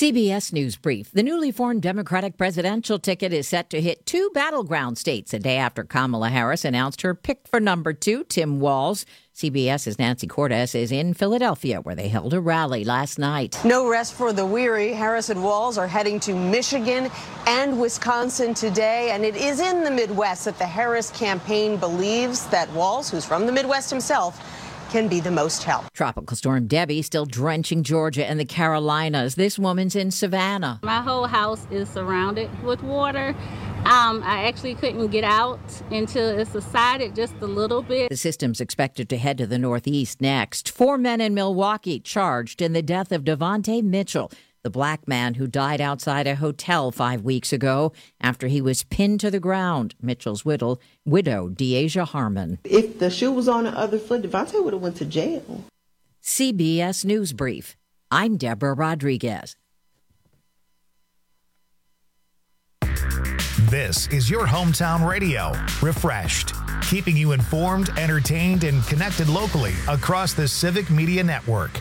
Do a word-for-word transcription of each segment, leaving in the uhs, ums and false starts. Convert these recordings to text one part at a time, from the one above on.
C B S News Brief. The newly formed Democratic presidential ticket is set to hit two battleground states a day after Kamala Harris announced her pick for number two, Tim Walz. CBS's Nancy Cordes is in Philadelphia, where they held a rally last night. No rest for the weary. Harris and Walz are heading to Michigan and Wisconsin today, and it is in the Midwest that the Harris campaign believes that Walz, who's from the Midwest himself, can be the most help. Tropical storm Debbie still drenching Georgia and the Carolinas. This woman's in Savannah. My whole house is surrounded with water. Um, I actually couldn't get out until it subsided just a little bit. The system's expected to head to the northeast next. Four men in Milwaukee charged in the death of Devontae Mitchell, the black man who died outside a hotel five weeks ago after he was pinned to the ground. Mitchell's widow, widow Deasia Harmon. If the shoe was on the other foot, Devontae would have went to jail. C B S News Brief. I'm Deborah Rodriguez. This is your hometown radio, Refreshed, keeping you informed, entertained, and connected locally across the Civic Media Network.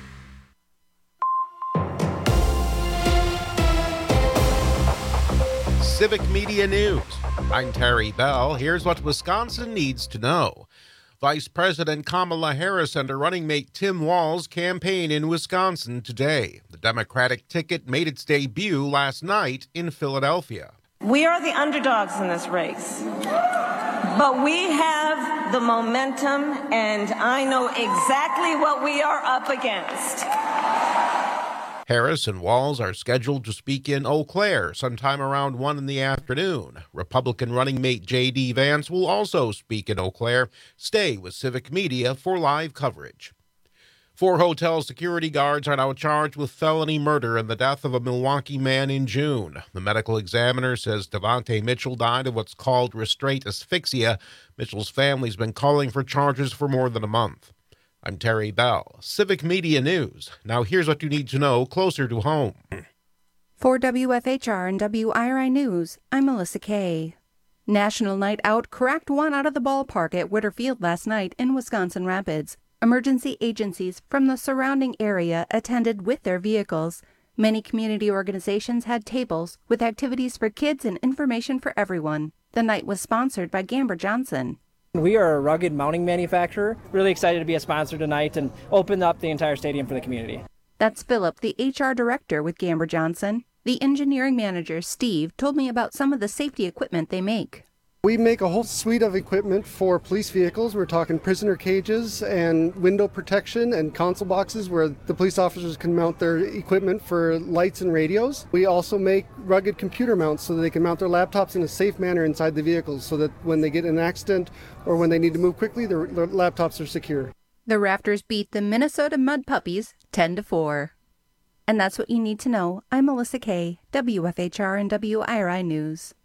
Civic Media News. I'm Terry Bell. Here's what Wisconsin needs to know. Vice President Kamala Harris and her running mate Tim Walz campaign in Wisconsin today. The Democratic ticket made its debut last night in Philadelphia. We are the underdogs in this race, but we have the momentum, and I know exactly what we are up against. Harris and Walz are scheduled to speak in Eau Claire sometime around one in the afternoon. Republican running mate J D. Vance will also speak in Eau Claire. Stay with Civic Media for live coverage. Four hotel security guards are now charged with felony murder in the death of a Milwaukee man in June. The medical examiner says Devontae Mitchell died of what's called restraint asphyxia. Mitchell's family's been calling for charges for more than a month. I'm Terry Bell, Civic Media News. Now here's what you need to know closer to home. For W F H R and W I R I News, I'm Melissa Kay. National Night Out cracked one out of the ballpark at Witter Field last night in Wisconsin Rapids. Emergency agencies from the surrounding area attended with their vehicles. Many community organizations had tables with activities for kids and information for everyone. The night was sponsored by Gamber Johnson. We are a rugged mounting manufacturer. Really excited to be a sponsor tonight and open up the entire stadium for the community. That's Philip, the H R director with Gamber Johnson. The engineering manager, Steve, told me about some of the safety equipment they make. We make a whole suite of equipment for police vehicles. We're talking prisoner cages and window protection and console boxes where the police officers can mount their equipment for lights and radios. We also make rugged computer mounts so that they can mount their laptops in a safe manner inside the vehicles so that when they get in an accident or when they need to move quickly, their, their laptops are secure. The Rafters beat the Minnesota Mud Puppies ten to four. And that's what you need to know. I'm Melissa Kay, W F H R and W I R I News.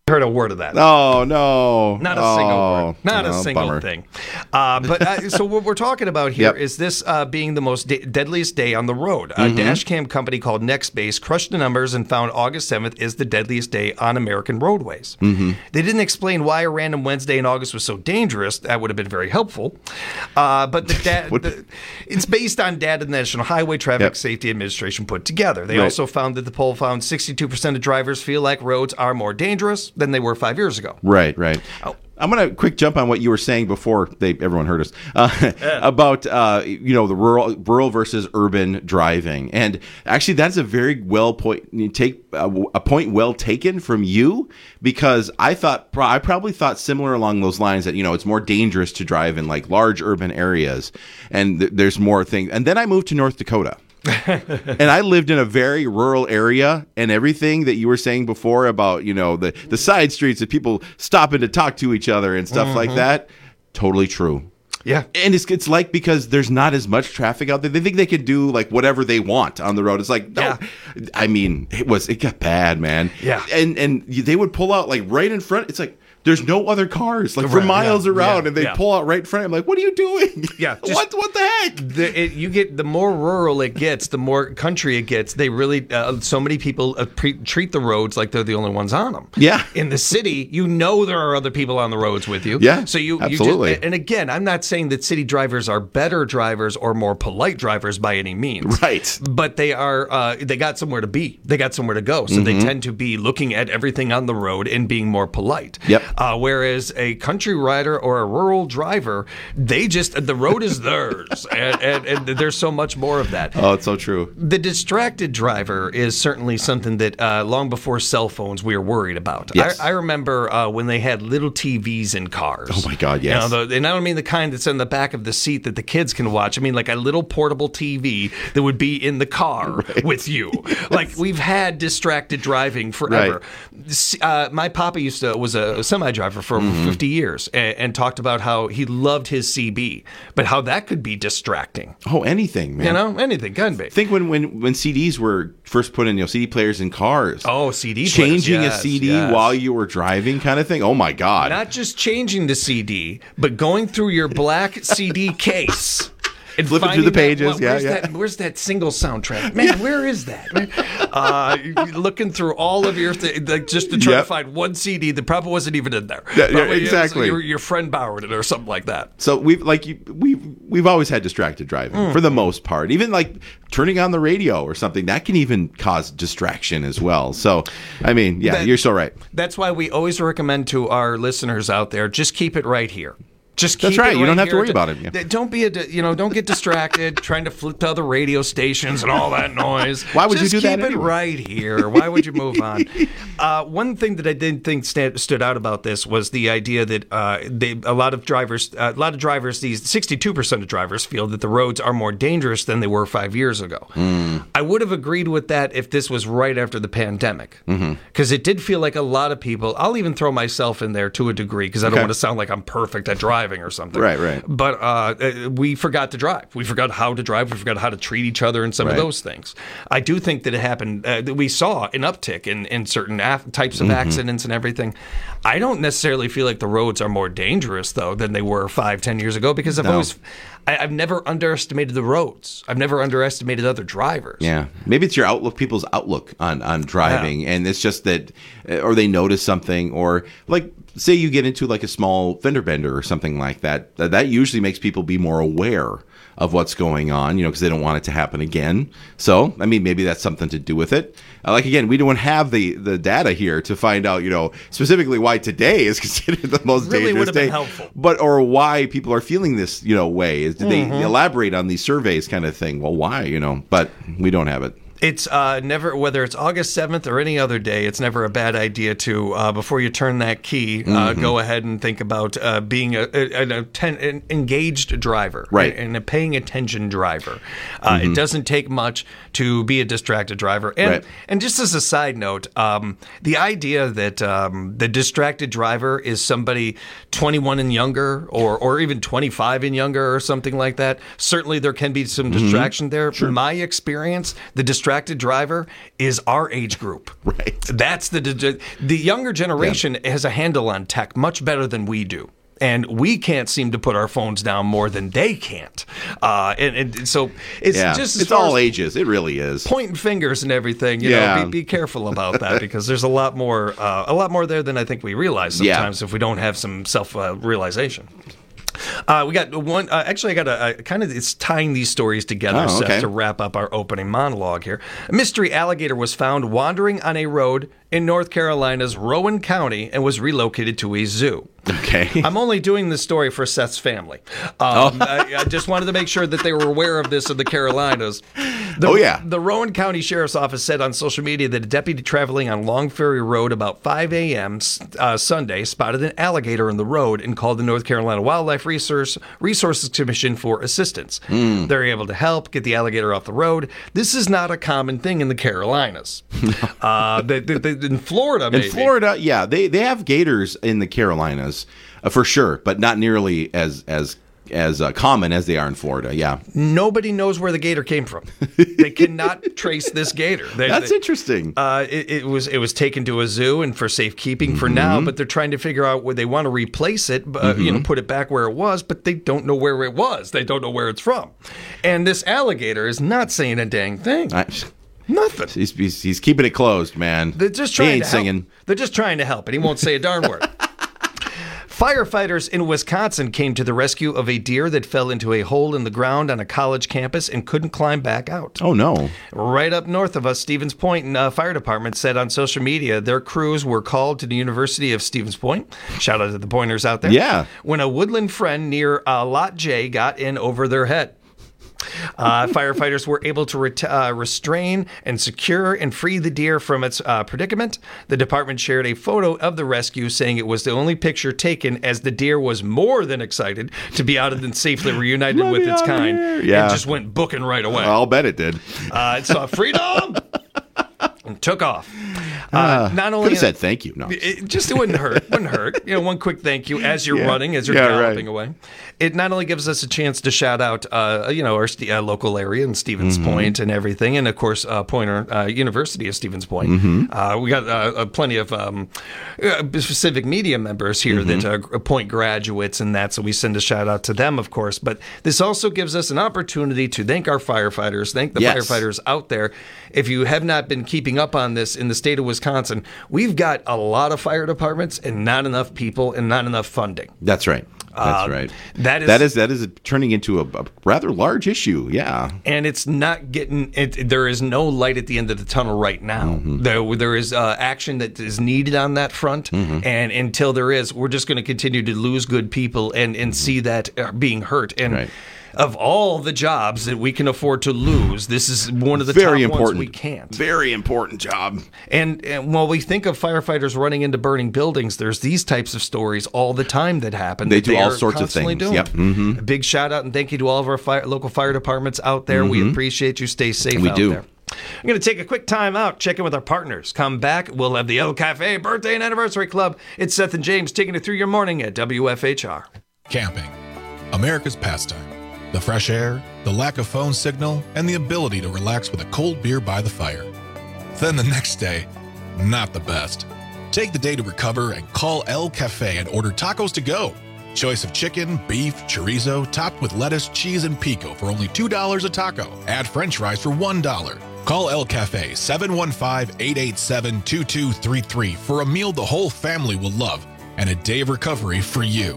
heard a word of that. Oh, no. Not a oh, single word. Not oh, a single bummer. thing. Uh, but uh, so what we're talking about here Yep. is this uh, being the most de- deadliest day on the road. A Mhm. dash cam company called Nextbase crushed the numbers and found August seventh is the deadliest day on American roadways. Mm-hmm. They didn't explain why a random Wednesday in August was so dangerous. That would have been very helpful. Uh, but the, da- the it's based on data the National Highway Traffic Yep. Safety Administration put together. They Right. also found that the poll found sixty-two percent of drivers feel like roads are more dangerous than they were five years ago. Right, right. Oh. I'm going to quick jump on what you were saying before they everyone heard us uh, about uh, you know the rural rural versus urban driving, and actually that's a very well point you take uh, a point well taken from you, because I thought I probably thought similar along those lines, that you know it's more dangerous to drive in like large urban areas, and th- there's more things. And then I moved to North Dakota. And I lived in a very rural area, and everything that you were saying before about, you know, the, the side streets of people stopping to talk to each other and stuff Mm-hmm. like that, totally true. Yeah. And it's it's like, because there's not as much traffic out there, they think they can do like whatever they want on the road. It's like, no. Yeah. I mean, it was it got bad, man. Yeah. And and they would pull out like right in front. It's like there's no other cars like for Right, miles yeah, around, yeah, and they yeah. pull out right in front. I'm like, what are you doing? Yeah, just- what what the heck? The, it, you get the more rural it gets, the more country it gets. They really, uh, so many people uh, pre- treat the roads like they're the only ones on them. Yeah. In the city, you know there are other people on the roads with you. Yeah, So you, absolutely. You just, and again, I'm not saying that city drivers are better drivers or more polite drivers by any means. Right. But they are. Uh, they got somewhere to be. They got somewhere to go. So they tend to be looking at everything on the road and being more polite. Yep. Uh, whereas a country rider or a rural driver, they just the road is theirs, and, and, and there's so much more of that. Oh, it's so true. The distracted driver is certainly something that uh, long before cell phones we were worried about. Yes. I, I remember uh, when they had little T Vs in cars. Oh my God, yes. You know, the, and I don't mean the kind that's in the back of the seat that the kids can watch. I mean like a little portable T V that would be in the car Right. with you. Like we've had distracted driving forever. S- Uh, my papa used to was a semi driver for Mm-hmm. fifty years and, and talked about how he loved his C B, but how that could be distracting. Oh, anything, man. You know, anything can be. Think when, when, when C Ds were first put in, you know, C D players in cars. Oh, C D players, Changing yes, a C D yes. while you were driving, kind of thing. Oh my God. Not just changing the C D, but going through your black C D case. And Flipping through finding the that- pages, well, yeah, where's yeah. That, where's that single soundtrack? Man, where is that? Man? Uh, looking through all of your, th- like, just to try Yep. to find one C D that probably wasn't even in there. Yeah, yeah, Probably, it was- exactly. Your, your friend borrowed it or something like that. So we've like you, we've we've always had distracted driving Mm. for the most part. Even like turning on the radio or something that can even cause distraction as well. So I mean, yeah, That- you're so right. That's why we always recommend to our listeners out there, just keep it right here. Just keep That's right. it You don't have to here. worry about it, yeah. Don't be a, you know, don't get distracted trying to flip to other radio stations and all that noise. Why would you Just do that keep it anyway? right here. Why would you move on? Uh, one thing that I didn't think sta- stood out about this was the idea that uh, they, a lot of drivers, uh, a lot of drivers, these sixty-two percent of drivers feel that the roads are more dangerous than they were five years ago. Mm. I would have agreed with that if this was right after the pandemic, because Mm-hmm. it did feel like a lot of people. I'll even throw myself in there to a degree because I don't Okay. want to sound like I'm perfect at driving or something. Right, right. But uh, uh, we forgot to drive. We forgot how to drive. We forgot how to treat each other and some Right. of those things. I do think that it happened. Uh, that we saw an uptick in in certain af- types Mm-hmm. of accidents and everything. I don't necessarily feel like the roads are more dangerous though than they were five, ten years ago because I've No. always. I, I've never underestimated the roads. I've never underestimated other drivers. Yeah, maybe it's your outlook, people's outlook on on driving, and it's just that, uh, or they notice something, or like say you get into like a small fender bender or something like that. That, that usually makes people be more aware of what's going on, you know, because they don't want it to happen again. So, I mean, maybe that's something to do with it. Uh, like again, we don't have the the data here to find out, you know, specifically why today is considered the most Really dangerous would've been day, helpful. but or why people are feeling this, you know, way. Is did Mm-hmm. they elaborate on these surveys, kind of thing? Well, why, you know? But we don't have it. It's uh, never, whether it's August seventh or any other day, it's never a bad idea to, uh, before you turn that key, uh, Mm-hmm. go ahead and think about uh, being a, a, an, atten- an engaged driver. Right. And a paying attention driver. Uh, It doesn't take much to be a distracted driver. And, Right. and just as a side note, um, the idea that um, the distracted driver is somebody twenty-one and younger or, or even twenty-five and younger or something like that, certainly there can be some distraction there. My experience, the distraction distracted driver is our age group. Right. That's the the younger generation yeah. has a handle on tech much better than we do. And we can't seem to put our phones down more than they can't. Uh, and, and so it's yeah, just as it's far all as ages. It really is. Pointing fingers and everything. You yeah. know, be, be careful about that because there's a lot more, uh, a lot more there than I think we realize sometimes yeah. if we don't have some self uh, realization. Uh, we got one. Uh, actually, I got a, a kind of. It's tying these stories together, oh, okay. Seth, to wrap up our opening monologue here. A mystery alligator was found wandering on a road in North Carolina's Rowan County and was relocated to a zoo. Okay. I'm only doing this story for Seth's family. Um, oh. I, I just wanted to make sure that they were aware of this in the Carolinas. The, oh, yeah. The Rowan County Sheriff's Office said on social media that a deputy traveling on Long Ferry Road about five a.m. Uh, Sunday spotted an alligator in the road and called the North Carolina Wildlife Resource, Resources Commission for assistance. Mm. They're able to help get the alligator off the road. This is not a common thing in the Carolinas. uh, they, they, they, in Florida, maybe. In Florida, yeah. They, they have gators in the Carolinas. Uh, for sure, but not nearly as as as uh, common as they are in Florida. Yeah, nobody knows where the gator came from. They cannot trace this gator. They, That's they, interesting. Uh, it, it was it was taken to a zoo and for safekeeping mm-hmm. for now, but they're trying to figure out where they want to replace it. Uh, mm-hmm. You know, put it back where it was, but they don't know where it was. They don't know where it's from. And this alligator is not saying a dang thing. I, Nothing. He's, he's he's keeping it closed, man. They're just trying he ain't to singing. help. They're just trying to help, and he won't say a darn word. Firefighters in Wisconsin came to the rescue of a deer that fell into a hole in the ground on a college campus and couldn't climb back out. Oh, no. Right up north of us, Stevens Point uh, Fire Department said on social media their crews were called to the University of Stevens Point. Shout out to the pointers out there. Yeah. When a woodland friend near uh, Lot J got in over their head. Uh, firefighters were able to ret- uh, restrain and secure and free the deer from its uh, predicament. The department shared a photo of the rescue, saying it was the only picture taken as the deer was more than excited to be out and safely reunited with its kind. Here. Yeah. And just went booking right away. I'll bet it did. Uh, it saw freedom and took off. Uh, uh, not only could have said thank you. No, it just it wouldn't hurt. Wouldn't hurt. You know, one quick thank you as you're yeah. running, as you're yeah, galloping right. away. It not only gives us a chance to shout out, uh, you know, our st- uh, local area in Stevens mm-hmm. Point and everything, and of course, uh, Pointer uh, University of Stevens Point. Mm-hmm. Uh, we got uh, uh, plenty of um, uh, civic media members here mm-hmm. that uh, Point graduates and that, so we send a shout out to them, of course. But this also gives us an opportunity to thank our firefighters, thank the yes. firefighters out there. If you have not been keeping up on this in the state of Wisconsin, we've got a lot of fire departments and not enough people and not enough funding. That's right. That's uh, right. That is that is that is turning into a, a rather large issue. Yeah, and it's not getting. It, there is no light at the end of the tunnel right now. Mm-hmm. There, there is uh, action that is needed on that front, mm-hmm. and until there is, we're just going to continue to lose good people and and mm-hmm. see that uh, being hurt. And right. of all the jobs that we can afford to lose, this is one of the Very top important. ones we can't. Very important job. And, and while we think of firefighters running into burning buildings, there's these types of stories all the time that happen. They that do they all are sorts of things. Doing. Yep. Mm-hmm. A big shout out and thank you to all of our fire, local fire departments out there. Mm-hmm. We appreciate you. Stay safe we out do. there. I'm going to take a quick time out, check in with our partners. Come back. We'll have the El Cafe Birthday and Anniversary Club. It's Seth and James taking it through your morning at W F H R. Camping, America's pastime. The fresh air, the lack of phone signal, and the ability to relax with a cold beer by the fire. Then the next day, not the best. Take the day to recover and call El Cafe and order tacos to go. Choice of chicken, beef, chorizo, topped with lettuce, cheese, and pico for only two dollars a taco. Add french fries for one dollar. Call El Cafe seven one five, eight eight seven, two two three three for a meal the whole family will love and a day of recovery for you.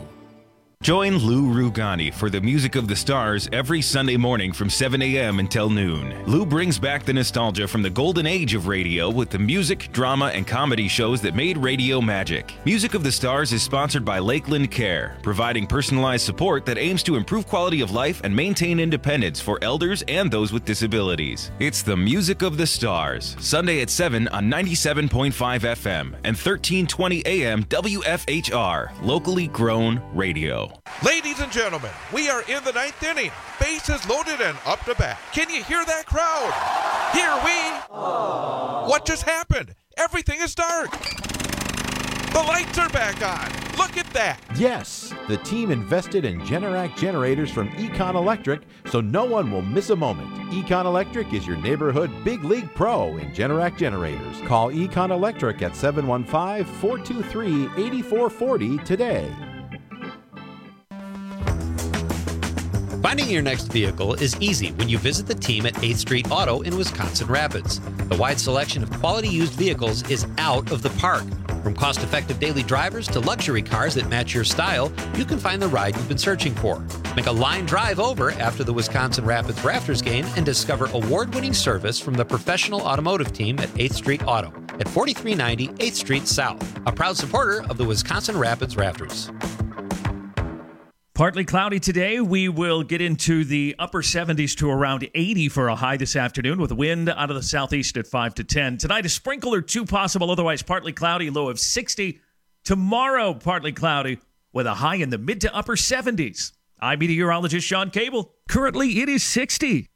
Join Lou Rugani for the Music of the Stars every Sunday morning from seven a.m. until noon. Lou brings back the nostalgia from the golden age of radio with the music, drama, and comedy shows that made radio magic. Music of the Stars is sponsored by Lakeland Care, providing personalized support that aims to improve quality of life and maintain independence for elders and those with disabilities. It's the Music of the Stars, Sunday at seven on ninety-seven point five F M and thirteen twenty A M W F H R, locally grown radio. Ladies and gentlemen, we are in the ninth inning. Bases loaded and up to bat. Can you hear that crowd? Here we... Aww. What just happened? Everything is dark. The lights are back on. Look at that! Yes, the team invested in Generac generators from Econ Electric, so no one will miss a moment. Econ Electric is your neighborhood big league pro in Generac generators. Call Econ Electric at seven one five, four two three, eight four four zero today. Finding your next vehicle is easy when you visit the team at eighth Street Auto in Wisconsin Rapids. The wide selection of quality used vehicles is out of the park. From cost-effective daily drivers to luxury cars that match your style, you can find the ride you've been searching for. Make a line drive over after the Wisconsin Rapids Rafters game and discover award-winning service from the professional automotive team at eighth Street Auto at forty-three ninety eighth Street South, a proud supporter of the Wisconsin Rapids Rafters. Partly cloudy today. We will get into the upper seventies to around eighty for a high this afternoon with wind out of the southeast at five to ten. Tonight, a sprinkle or two possible, otherwise partly cloudy, low of sixty. Tomorrow, partly cloudy with a high in the mid to upper seventies. I'm meteorologist Sean Cable. Currently, it is sixty.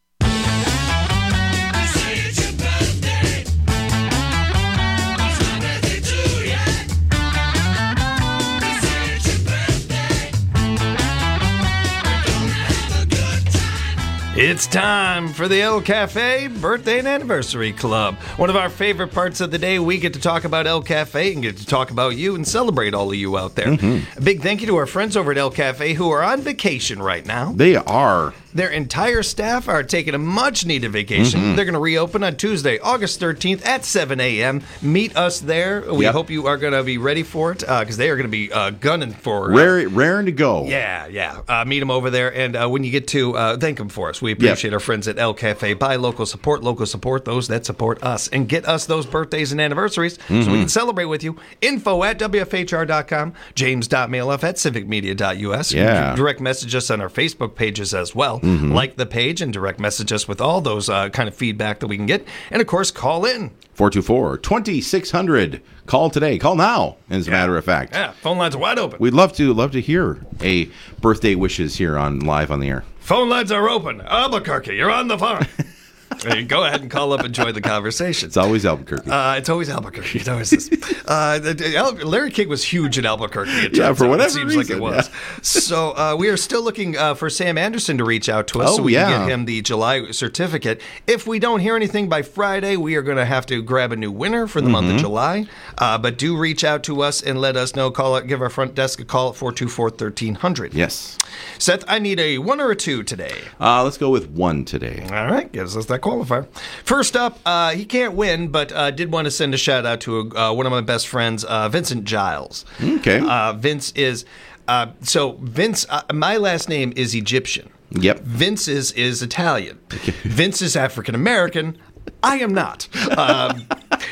It's time for the El Cafe Birthday and Anniversary Club. One of our favorite parts of the day, we get to talk about El Cafe and get to talk about you and celebrate all of you out there. Mm-hmm. A big thank you to our friends over at El Cafe who are on vacation right now. They are. Their entire staff are taking a much-needed vacation. Mm-hmm. They're going to reopen on Tuesday, August thirteenth at seven a.m. Meet us there. We yep. hope you are going to be ready for it because uh, they are going to be uh, gunning for... Uh, Rare, raring to go. Yeah, yeah. Uh, meet them over there, and uh, when you get to, uh, thank them for us. We appreciate yep. our friends at El Cafe. Buy local, support local, support those that support us, and get us those birthdays and anniversaries mm-hmm. so we can celebrate with you. Info at W F H R dot com, james.mailoff at civic media dot U S. Yeah. You can direct message us on our Facebook pages as well. Mm-hmm. Like the page and direct message us with all those uh, kind of feedback that we can get. And, of course, call in. four two four, two six zero zero. Call today. Call now, as yeah. a matter of fact. Yeah, phone lines are wide open. We'd love to love to hear a birthday wishes here on live on the air. Phone lines are open. Albuquerque, you're on the phone. Go ahead and call up and join the conversation. It's always Albuquerque. Uh, it's always Albuquerque. It always is. Uh, Larry King was huge in Albuquerque. It yeah, for whatever it seems reason, like it was. Yeah. So uh, we are still looking uh, for Sam Anderson to reach out to us oh, so we yeah. can get him the July certificate. If we don't hear anything by Friday, we are going to have to grab a new winner for the mm-hmm. month of July. Uh, but do reach out to us and let us know. Call it. Give our front desk a call at four two four, one three zero zero. Yes. Seth, I need a one or a two today. Uh, let's go with one today. All right. Gives us that qualifier. First up, uh, he can't win, but uh, did want to send a shout out to uh, one of my best friends, uh, Vincent Giles. Okay. Uh, Vince is, uh, so Vince, uh, my last name is Egyptian. Yep. Vince's is Italian. Vince is African American. I am not. Um,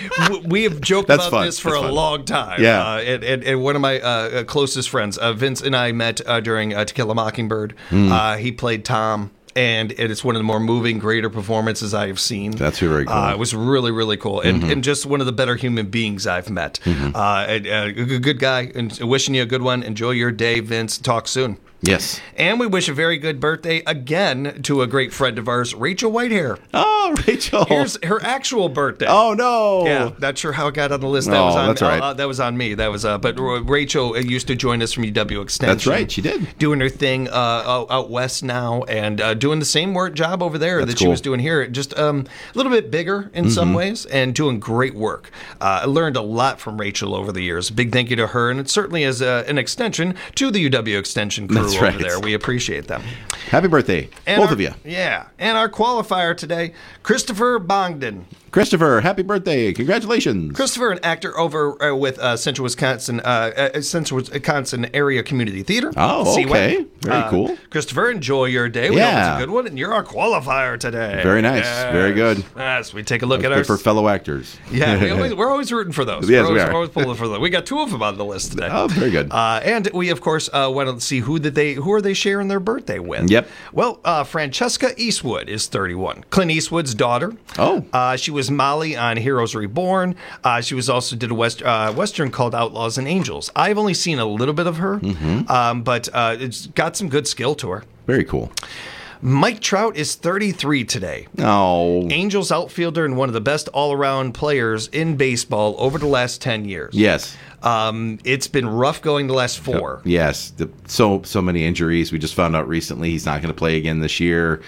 we have joked That's about fun. this for That's a fun. long time. Yeah. Uh, and, and, and one of my uh, closest friends, uh, Vince and I met uh, during uh, To Kill a Mockingbird. Mm. Uh, he played Tom. And it's one of the more moving, greater performances I have seen. That's very cool. Uh, it was really, really cool. And, mm-hmm. and just one of the better human beings I've met. Mm-hmm. Uh, a, a good guy. And wishing you a good one. Enjoy your day, Vince. Talk soon. Yes. And we wish a very good birthday again to a great friend of ours, Rachel Whitehair. Oh, Rachel. Here's her actual birthday. Oh, no. Yeah, not sure how it got on the list. That no, was on that's right. uh, that was on me. That was uh, but Rachel used to join us from U W Extension. That's right, she did. Doing her thing uh, out, out west now and uh, doing the same work job over there that's that cool. she was doing here. Just um, a little bit bigger in mm-hmm. some ways and doing great work. Uh, I learned a lot from Rachel over the years. Big thank you to her, and it certainly is uh, an extension to the U W Extension crew that's over right. there. We appreciate them. Happy birthday, and both our, of you. Yeah. And our qualifier today, Christopher Bongden. Christopher, happy birthday. Congratulations. Christopher, an actor over uh, with uh, Central Wisconsin uh, uh, Central Wisconsin Area Community Theater. Oh, okay. Very uh, cool. Christopher, enjoy your day. We yeah. hope it's a good one, and you're our qualifier today. Very nice. Yes. Very good. Yes, we take a look That's at our... good for fellow actors. Yeah, we always, we're always rooting for those. Yes, we're always, we are. We're always pulling for those. We got two of them on the list today. Oh, very good. Uh, and we, of course, uh, want to see who did they who are they sharing their birthday with. Yep. Well, uh, Francesca Eastwood is thirty-one. Clint Eastwood's daughter. Oh. Uh, she was Molly on Heroes Reborn. Uh, she was also did a West, uh, Western called Outlaws and Angels. I've only seen a little bit of her, mm-hmm. um, but uh, it's got some good skill to her. Very cool. Mike Trout is thirty-three today. Oh. Angels outfielder and one of the best all-around players in baseball over the last ten years. Yes. Um, it's been rough going the last four. Yes, the, so so many injuries. We just found out recently he's not going to play again this year.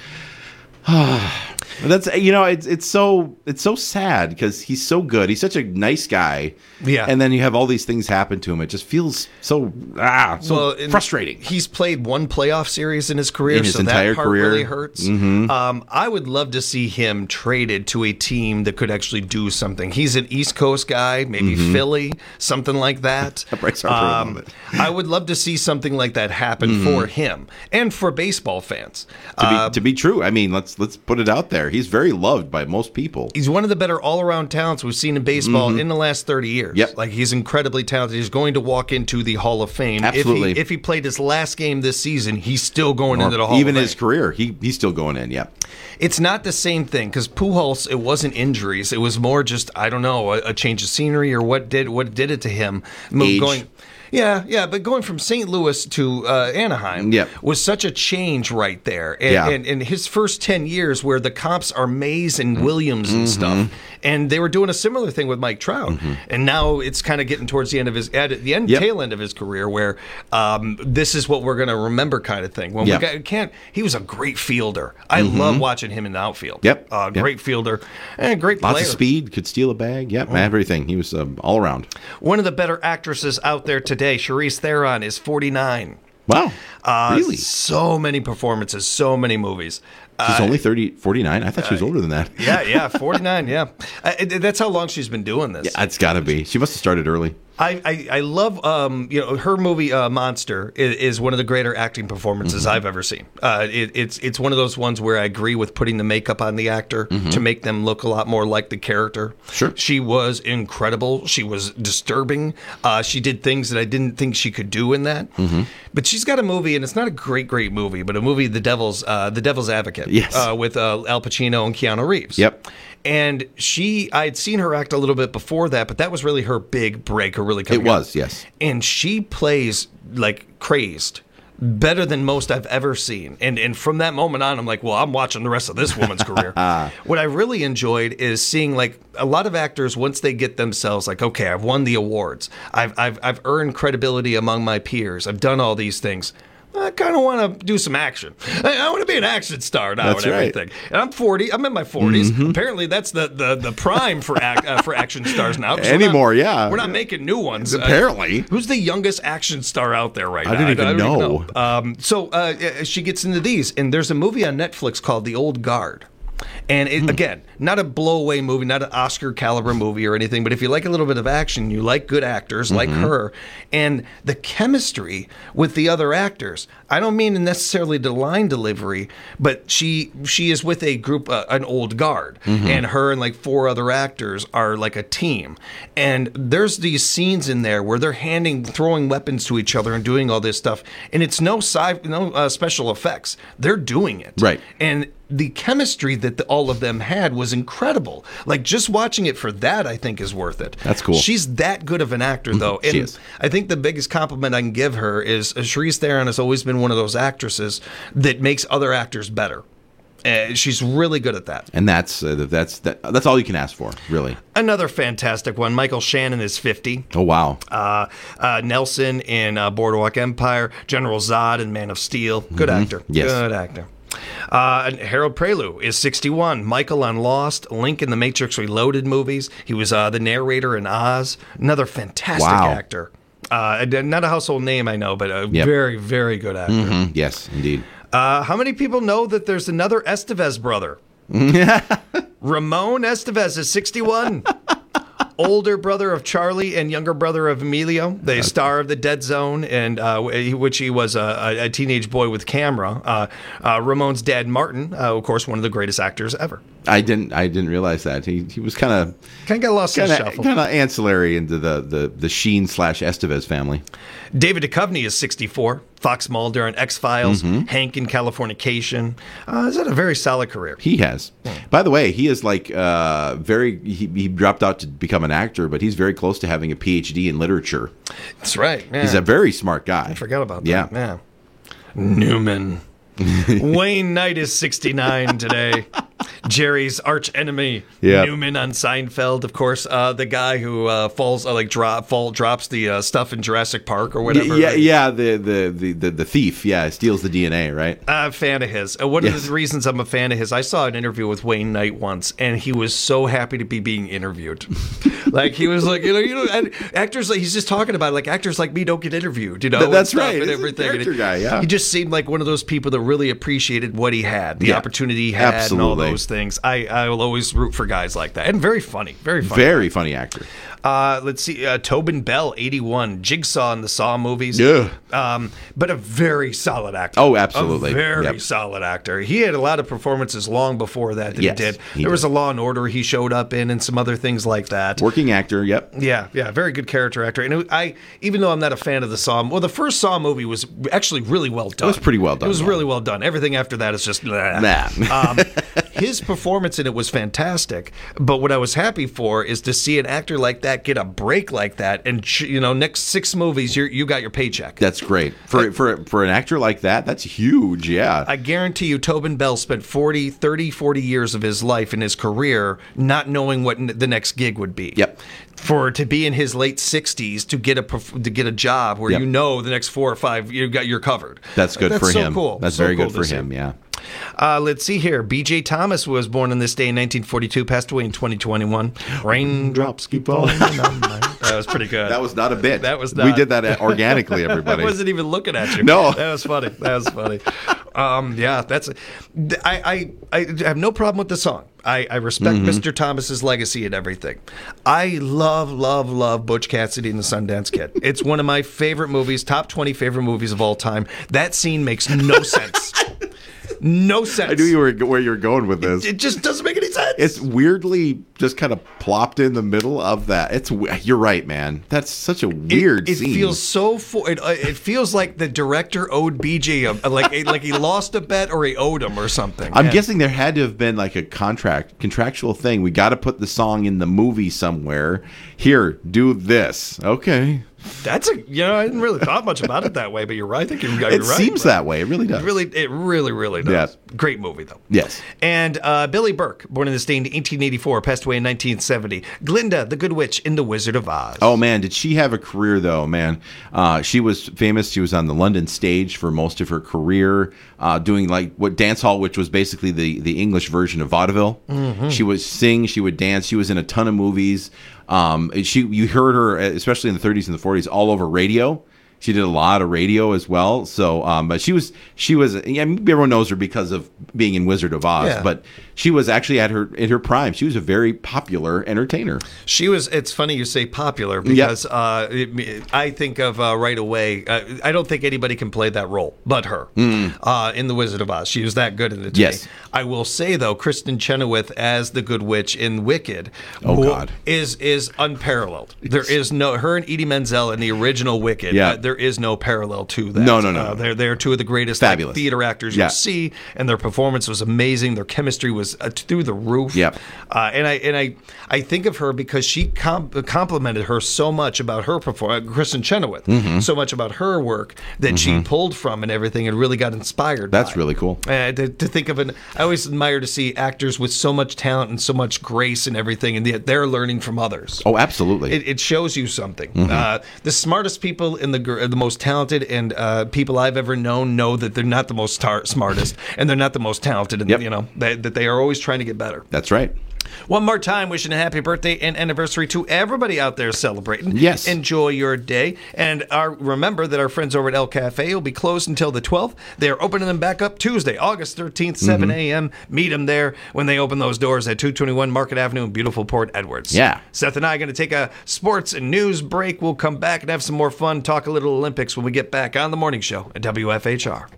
That's you know it's it's so it's so sad because he's so good. He's such a nice guy. Yeah. And then you have all these things happen to him. It just feels so ah so well, frustrating. He's played one playoff series in his career, in his so entire that part career really hurts. Mm-hmm. Um, I would love to see him traded to a team that could actually do something. He's an East Coast guy, maybe Mhm. Philly, something like that. That breaks our throat a little bit. I would love to see something like that happen Mhm. for him and for baseball fans. To be Uh, to be true, I mean let's let's put it out there. He's very loved by most people. He's one of the better all-around talents we've seen in baseball Mhm. in the last thirty years. Yep. Like, he's incredibly talented. He's going to walk into the Hall of Fame. Absolutely. If he, if he played his last game this season, he's still going Or into the Hall even of Fame. his career, he he's still going in. Yep. It's not the same thing because Pujols, it wasn't injuries. It was more just, I don't know, a, a change of scenery or what did what did it to him. Mo- Age. Going, yeah, yeah, but going from Saint Louis to uh, Anaheim Yep. was such a change right there. And, Yeah. and, and his first ten years where the comps are Mays and Williams and Mhm. stuff. And they were doing a similar thing with Mike Trout. And now it's kind of getting towards the end of his, at the end, Yep. tail end of his career where um, this is what we're going to remember kind of thing. When Yep. we got, can't, he was a great fielder. I Mhm. love watching him in the outfield. Yep. Uh, Yep. great fielder and a great Lots player. of speed, could steal a bag. Yep, Oh. everything. He was um, all around. One of the better actresses out there today, Charlize Theron, is forty-nine. Wow. Uh, Really? So many performances, so many movies. She's Uh, only thirty, forty-nine. I thought she was older than that. yeah, yeah, forty-nine, yeah. Uh, it- that's how long she's been doing this. Yeah, it's got to be. She must have started early. I, I, I love um you know her movie uh, Monster is, is one of the greater acting performances Mm-hmm. I've ever seen. Uh, it, it's it's one of those ones where I agree with putting the makeup on the actor Mhm. to make them look a lot more like the character. Sure, she was incredible. She was disturbing. Uh, she did things that I didn't think she could do in that. Mm-hmm. But she's got a movie, and it's not a great great movie, but a movie, The Devil's uh, The Devil's Advocate. Yes. uh, with uh, Al Pacino and Keanu Reeves. Yep. And she, I'd seen her act a little bit before that, but that was really her big break, her really coming It was, out. yes. And she plays like crazed, better than most I've ever seen. And and from that moment on, I'm like, well, I'm watching the rest of this woman's career. What I really enjoyed is seeing like a lot of actors, once they get themselves like, okay, I've won the awards, I've I've I've earned credibility among my peers, I've done all these things. I kind of want to do some action. I, I want to be an action star now That's and right. everything. And I'm forty. I'm in my forties. Mhm. Apparently, that's the, the, the prime for ac- uh, for action stars now. 'cause we're not- Anymore, yeah. We're not making new ones. Apparently. Uh, who's the youngest action star out there right I now? didn't even don't know. Um, so uh, she gets into these, and there's a movie on Netflix called The Old Guard. And it, again, not a blowaway movie, not an Oscar caliber movie or anything, but if you like a little bit of action, you like good actors like Mhm. her, and the chemistry with the other actors. I don't mean necessarily the line delivery, but she she is with a group, uh, an old guard, Mhm. and her and like four other actors are like a team. And there's these scenes in there where they're handing, throwing weapons to each other and doing all this stuff, and it's no sci, no uh, special effects. They're doing it, Right. and the chemistry that the, all of them had was incredible. Like, just watching it for that, I think, is worth it. That's cool. She's that good of an actor, though. She And is. I think the biggest compliment I can give her is uh, Charlize Theron has always been one of those actresses that makes other actors better. Uh, she's really good at that. And that's uh, that's that, that's all you can ask for, really. Another fantastic one. Michael Shannon is fifty. Oh wow. Uh, uh, Nelson in uh, Boardwalk Empire, General Zod in Man of Steel. Good Mhm. actor. Yes. Good actor. Uh, and Harold Prelude is sixty-one. Michael on Lost, Link in the Matrix Reloaded movies. He was uh, the narrator in Oz. Another fantastic Wow. actor. Uh, not a household name, I know, but a Yep. very, very good actor. Mhm. Yes, indeed. Uh, how many people know that there's another Estevez brother? Ramon Estevez is sixty-one. Older brother of Charlie and younger brother of Emilio, the star of The Dead Zone, and uh, which he was a, a teenage boy with camera. Uh, uh, Ramon's dad, Martin, uh, of course, one of the greatest actors ever. I didn't I didn't realize that. He he was kind of Kind of got lost in the kind shuffle. of kind of ancillary into the the the Sheen slash Estevez family. David Duchovny is sixty-four. Fox Mulder on X-Files. Mhm. Hank in Californication. Uh, he's had a very solid career. He has. By the way, he is like uh, very. He, he dropped out to become an actor, but he's very close to having a P H D in literature. That's right. Yeah. He's a very smart guy. I forgot about Yeah. that. Yeah. Newman. Wayne Knight is sixty-nine today. Jerry's arch enemy, Yep. Newman on Seinfeld, of course, uh, the guy who uh, falls uh, like drop fall drops the uh, stuff in Jurassic Park or whatever. Yeah, yeah, the, the the the the thief, yeah, steals the D N A, right? I'm a fan of his. Uh, one Yes. of the reasons I'm a fan of his, I saw an interview with Wayne Knight once, and he was so happy to be being interviewed. Like he was like, you know, you know, and actors like he's just talking about it, like actors like me don't get interviewed, you know. Th- that's and stuff right. and He's a everything. character And guy, yeah. He just seemed like one of those people that really appreciated what he had, the Yeah. opportunity he had, Absolutely. and all those things. I, I will always root for guys like that, and very funny, very funny. Very funny actor. Uh, let's see, uh, Tobin Bell, eighty-one, Jigsaw in the Saw movies. Yeah. Um, but a very solid actor. Oh, absolutely. A very Yep. solid actor. He had a lot of performances long before that that Yes, he did. he there was did. a Law and Order he showed up in and some other things like that. Working actor, yep. Yeah, yeah, very good character actor. And it, I, even though I'm not a fan of the Saw, well, the first Saw movie was actually really well done. It was pretty well done, It was yeah. really well done. Everything after that is just nah. Nah. um, his performance in it was fantastic. But what I was happy for is to see an actor like that get a break like that, and ch- you know, next six movies, you you got your paycheck. That's great. For for for an actor like that, that's huge, yeah. I guarantee you, Tobin Bell spent forty, thirty, forty years of his life in his career not knowing what n- the next gig would be. Yep. For to be in his late sixties to get a perf- to get a job where Yep. you know the next four or five you got you're covered. That's good That's for so him. Cool. That's So very cool good for to see. him, yeah. Uh, let's see here. B J Thomas was born on this day in nineteen forty-two, passed away in twenty twenty-one. Raindrops keep falling on my... That was pretty good. That was not a bit. That was not. We did that organically, everybody. I wasn't even looking at you. No. That was funny. That was funny. Um, yeah, that's. I, I I have no problem with the song. I, I respect Mhm. Mister Thomas's legacy and everything. I love, love, love Butch Cassidy and the Sundance Kid. It's one of my favorite movies, top twenty favorite movies of all time. That scene makes no sense. No sense. I knew you were where you were going with this. It just doesn't make any sense. It's weirdly just kind of plopped in the middle of that. It's you're right, man. That's such a weird It, it scene. feels so. For, it, uh, it feels like the director owed B J a, like like he lost a bet or he owed him or something. I'm And- guessing there had to have been like a contract, contractual thing. We got to put the song in the movie somewhere. Here, do this. Okay. That's a you know I hadn't really thought much about it that way, but you're right. I think you're, you're It right. seems that way. It really does. It really, it really, really does. Yes. Great movie though. Yes. And uh, Billy Burke, born in this day in eighteen eighty-four, passed away in nineteen seventy. Glinda, the Good Witch in The Wizard of Oz. Oh man, did she have a career though, man? Uh, she was famous. She was on the London stage for most of her career, uh, doing like what dance hall, which was basically the the English version of vaudeville. Mhm. She would sing, she would dance. She was in a ton of movies. Um, she you heard her, especially in the thirties and the forties, all over radio. She did a lot of radio as well. So, um, but she was she was. I mean, everyone knows her because of being in Wizard of Oz. Yeah. But she was actually at her in her prime. She was a very popular entertainer. She was. It's funny you say popular because uh, it, I think of uh, right away. Uh, I don't think anybody can play that role but her Mm. uh, in The Wizard of Oz. She was that good in it. to Yes. me. I will say though, Kristen Chenoweth as the Good Witch in Wicked. Oh, wo- God. is is unparalleled. There is no her and Edie Menzel in the original Wicked. Yeah. uh, there is no parallel to that. No, no, no, Uh, no. they're they're two of the greatest like, Fabulous. theater actors Yeah. you'll see, and their performance was amazing. Their chemistry was uh, through the roof. Yep. Uh, and I and I I think of her because she com- complimented her so much about her performance, Kristen Chenoweth, Mhm. so much about her work that she Mhm. pulled from and everything, and really got inspired. That's by. really cool. Uh, to, to think of an, I always admire to see actors with so much talent and so much grace and everything, and yet they're learning from others. Oh, absolutely. It, it shows you something. Mhm. Uh, the smartest people and the gr- the most talented and uh, people I've ever known know that they're not the most tar- smartest and they're not the most talented, and Yep. you know they, that they are always trying to get better. That's right. One more time, wishing a happy birthday and anniversary to everybody out there celebrating. Yes. Enjoy your day. And our, remember that our friends over at El Cafe will be closed until the twelfth. They are opening them back up Tuesday, August thirteenth, seven a.m. Meet them there when they open those doors at two twenty-one Market Avenue in beautiful Port Edwards. Yeah. Seth and I are going to take a sports and news break. We'll come back and have some more fun, talk a little Olympics when we get back on the morning show at W F H R.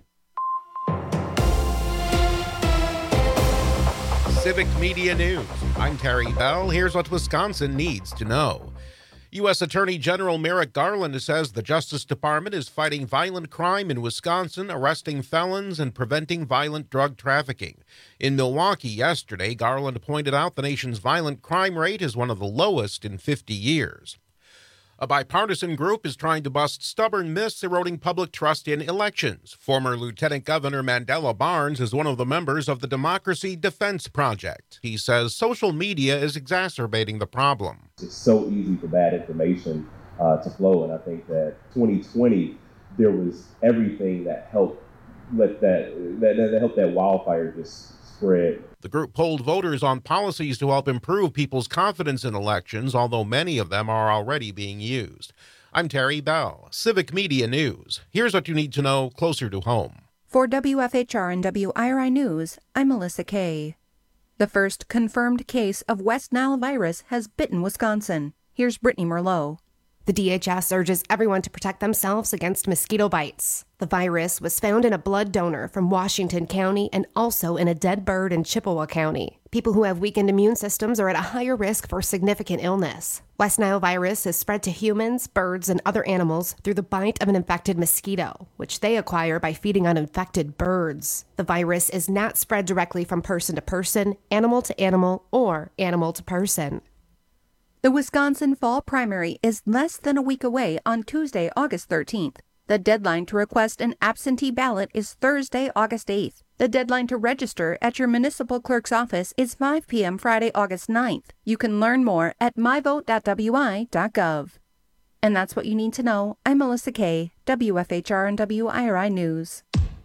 Civic Media News. I'm Terry Bell. Here's what Wisconsin needs to know. U S Attorney General Merrick Garland says the Justice Department is fighting violent crime in Wisconsin, arresting felons, and preventing violent drug trafficking. In Milwaukee yesterday, Garland pointed out the nation's violent crime rate is one of the lowest in fifty years. A bipartisan group is trying to bust stubborn myths eroding public trust in elections. Former Lieutenant Governor Mandela Barnes is one of the members of the Democracy Defense Project. He says social media is exacerbating the problem. It's so easy for bad information uh, to flow, and I think that twenty twenty, there was everything that helped let that, that, that helped that wildfire just spread. The group polled voters on policies to help improve people's confidence in elections, although many of them are already being used. I'm Terry Bell, Civic Media News. Here's what you need to know closer to home. For W F H R and W I R I News, I'm Melissa Kay. The first confirmed case of West Nile virus has bitten Wisconsin. Here's Brittany Merlot. The D H S urges everyone to protect themselves against mosquito bites. The virus was found in a blood donor from Washington County and also in a dead bird in Chippewa County. People who have weakened immune systems are at a higher risk for significant illness. West Nile virus is spread to humans, birds, and other animals through the bite of an infected mosquito, which they acquire by feeding on infected birds. The virus is not spread directly from person to person, animal to animal, or animal to person. The Wisconsin Fall Primary is less than a week away on Tuesday, August thirteenth. The deadline to request an absentee ballot is Thursday, August eighth. The deadline to register at your municipal clerk's office is five p.m. Friday, August ninth. You can learn more at my vote dot w i dot gov. And that's what you need to know. I'm Melissa Kay, W F H R and W I R I News.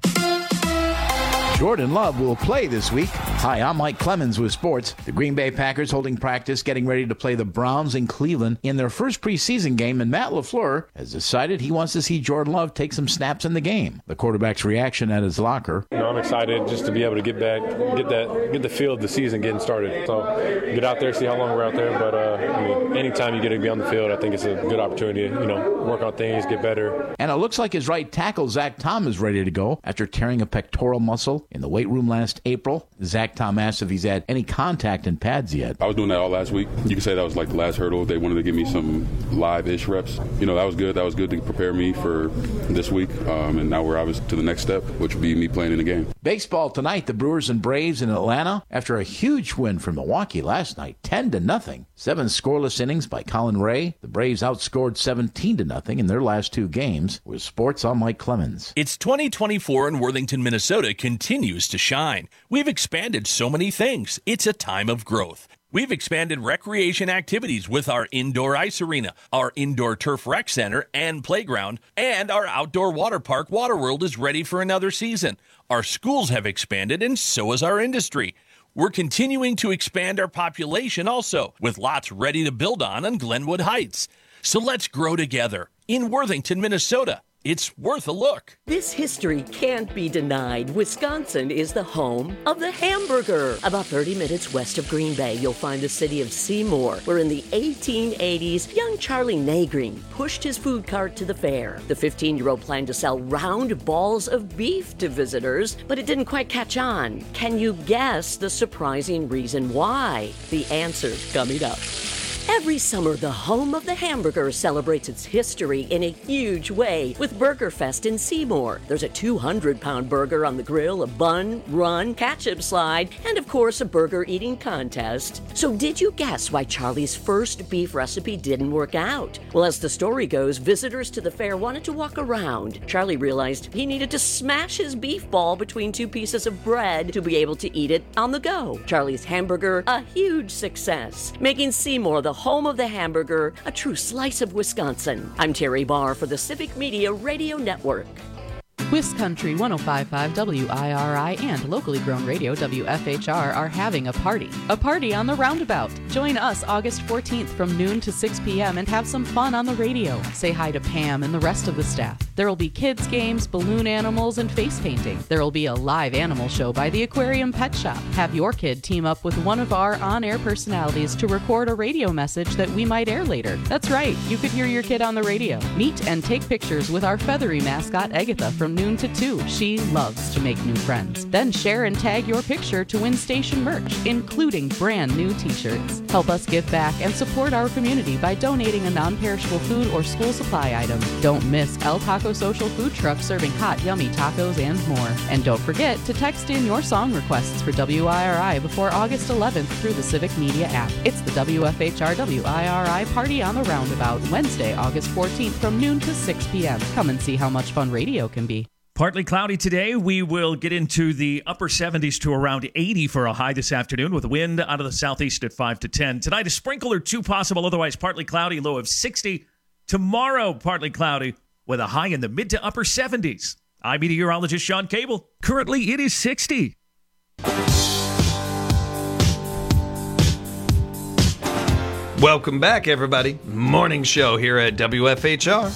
Jordan Love will play this week. Hi, I'm Mike Clemens with sports. The Green Bay Packers holding practice, getting ready to play the Browns in Cleveland in their first preseason game, and Matt LaFleur has decided he wants to see Jordan Love take some snaps in the game. The quarterback's reaction at his locker. You know, I'm excited just to be able to get back, get that, get the feel of the season getting started. So get out there, see how long we're out there. But uh, I mean, anytime you get to be on the field, I think it's a good opportunity to, you know, work on things, get better. And it looks like his right tackle, Zach Tom, is ready to go after tearing a pectoral muscle in the weight room last April. Zach Tom asked if he's had any contact in pads yet. I was doing that all last week. You could say that was like the last hurdle. They wanted to give me some live-ish reps. You know, that was good. That was good to prepare me for this week. Um, and now we're obviously to the next step, which would be me playing in the game. Baseball tonight, the Brewers and Braves in Atlanta after a huge win from Milwaukee last night, ten to nothing. Seven scoreless innings by Colin Ray. The Braves outscored seventeen to nothing in their last two games. With sports, I'm Mike Clemens. It's twenty twenty-four and Worthington, Minnesota continues to shine. We've expanded so many things. It's a time of growth. We've expanded recreation activities with our indoor ice arena, our indoor turf rec center and playground, and our outdoor water park, Waterworld, is ready for another season. Our schools have expanded, and so has our industry. We're continuing to expand our population also, with lots ready to build on on Glenwood Heights. So let's grow together in Worthington, Minnesota. It's worth a look. This history can't be denied. Wisconsin is the home of the hamburger. About thirty minutes west of Green Bay, you'll find the city of Seymour, where in the eighteen eighties, young Charlie Nagreen pushed his food cart to the fair. The fifteen-year-old planned to sell round balls of beef to visitors, but it didn't quite catch on. Can you guess the surprising reason why? The answer's coming up. Every summer, the home of the hamburger celebrates its history in a huge way with Burger Fest in Seymour. There's a two hundred pound burger on the grill, a bun, run, ketchup slide, and of course a burger eating contest. So did you guess why Charlie's first beef recipe didn't work out? Well, as the story goes, visitors to the fair wanted to walk around. Charlie realized he needed to smash his beef ball between two pieces of bread to be able to eat it on the go. Charlie's hamburger, a huge success, making Seymour the home of the hamburger, a true slice of Wisconsin. I'm Terry Barr for the Civic Media Radio Network. WisCountry one oh five point five W I R I and locally grown radio W F H R are having a party. A party on the Roundabout. Join us August fourteenth from noon to six p.m. and have some fun on the radio. Say hi to Pam and the rest of the staff. There will be kids games, balloon animals, and face painting. There will be a live animal show by the Aquarium Pet Shop. Have your kid team up with one of our on-air personalities to record a radio message that we might air later. That's right, you could hear your kid on the radio. Meet and take pictures with our feathery mascot Agatha from noon to two. She loves to make new friends. Then share and tag your picture to win station merch, including brand new t-shirts. Help us give back and support our community by donating a non-perishable food or school supply item. Don't miss El Taco Taco-Social food truck serving hot, yummy tacos and more. And don't forget to text in your song requests for W I R I before August eleventh through the Civic Media app. It's the W F H R W I R I Party on the Roundabout, Wednesday, August fourteenth from noon to six p.m. Come and see how much fun radio can be. Partly cloudy today. We will get into the upper seventies to around eighty for a high this afternoon with wind out of the southeast at five to ten. Tonight, a sprinkle or two possible, otherwise partly cloudy, low of sixty. Tomorrow, partly cloudy with a high in the mid to upper seventies. I'm meteorologist Sean Cable. Currently, it is sixty. Welcome back, everybody. Morning show here at W F H R.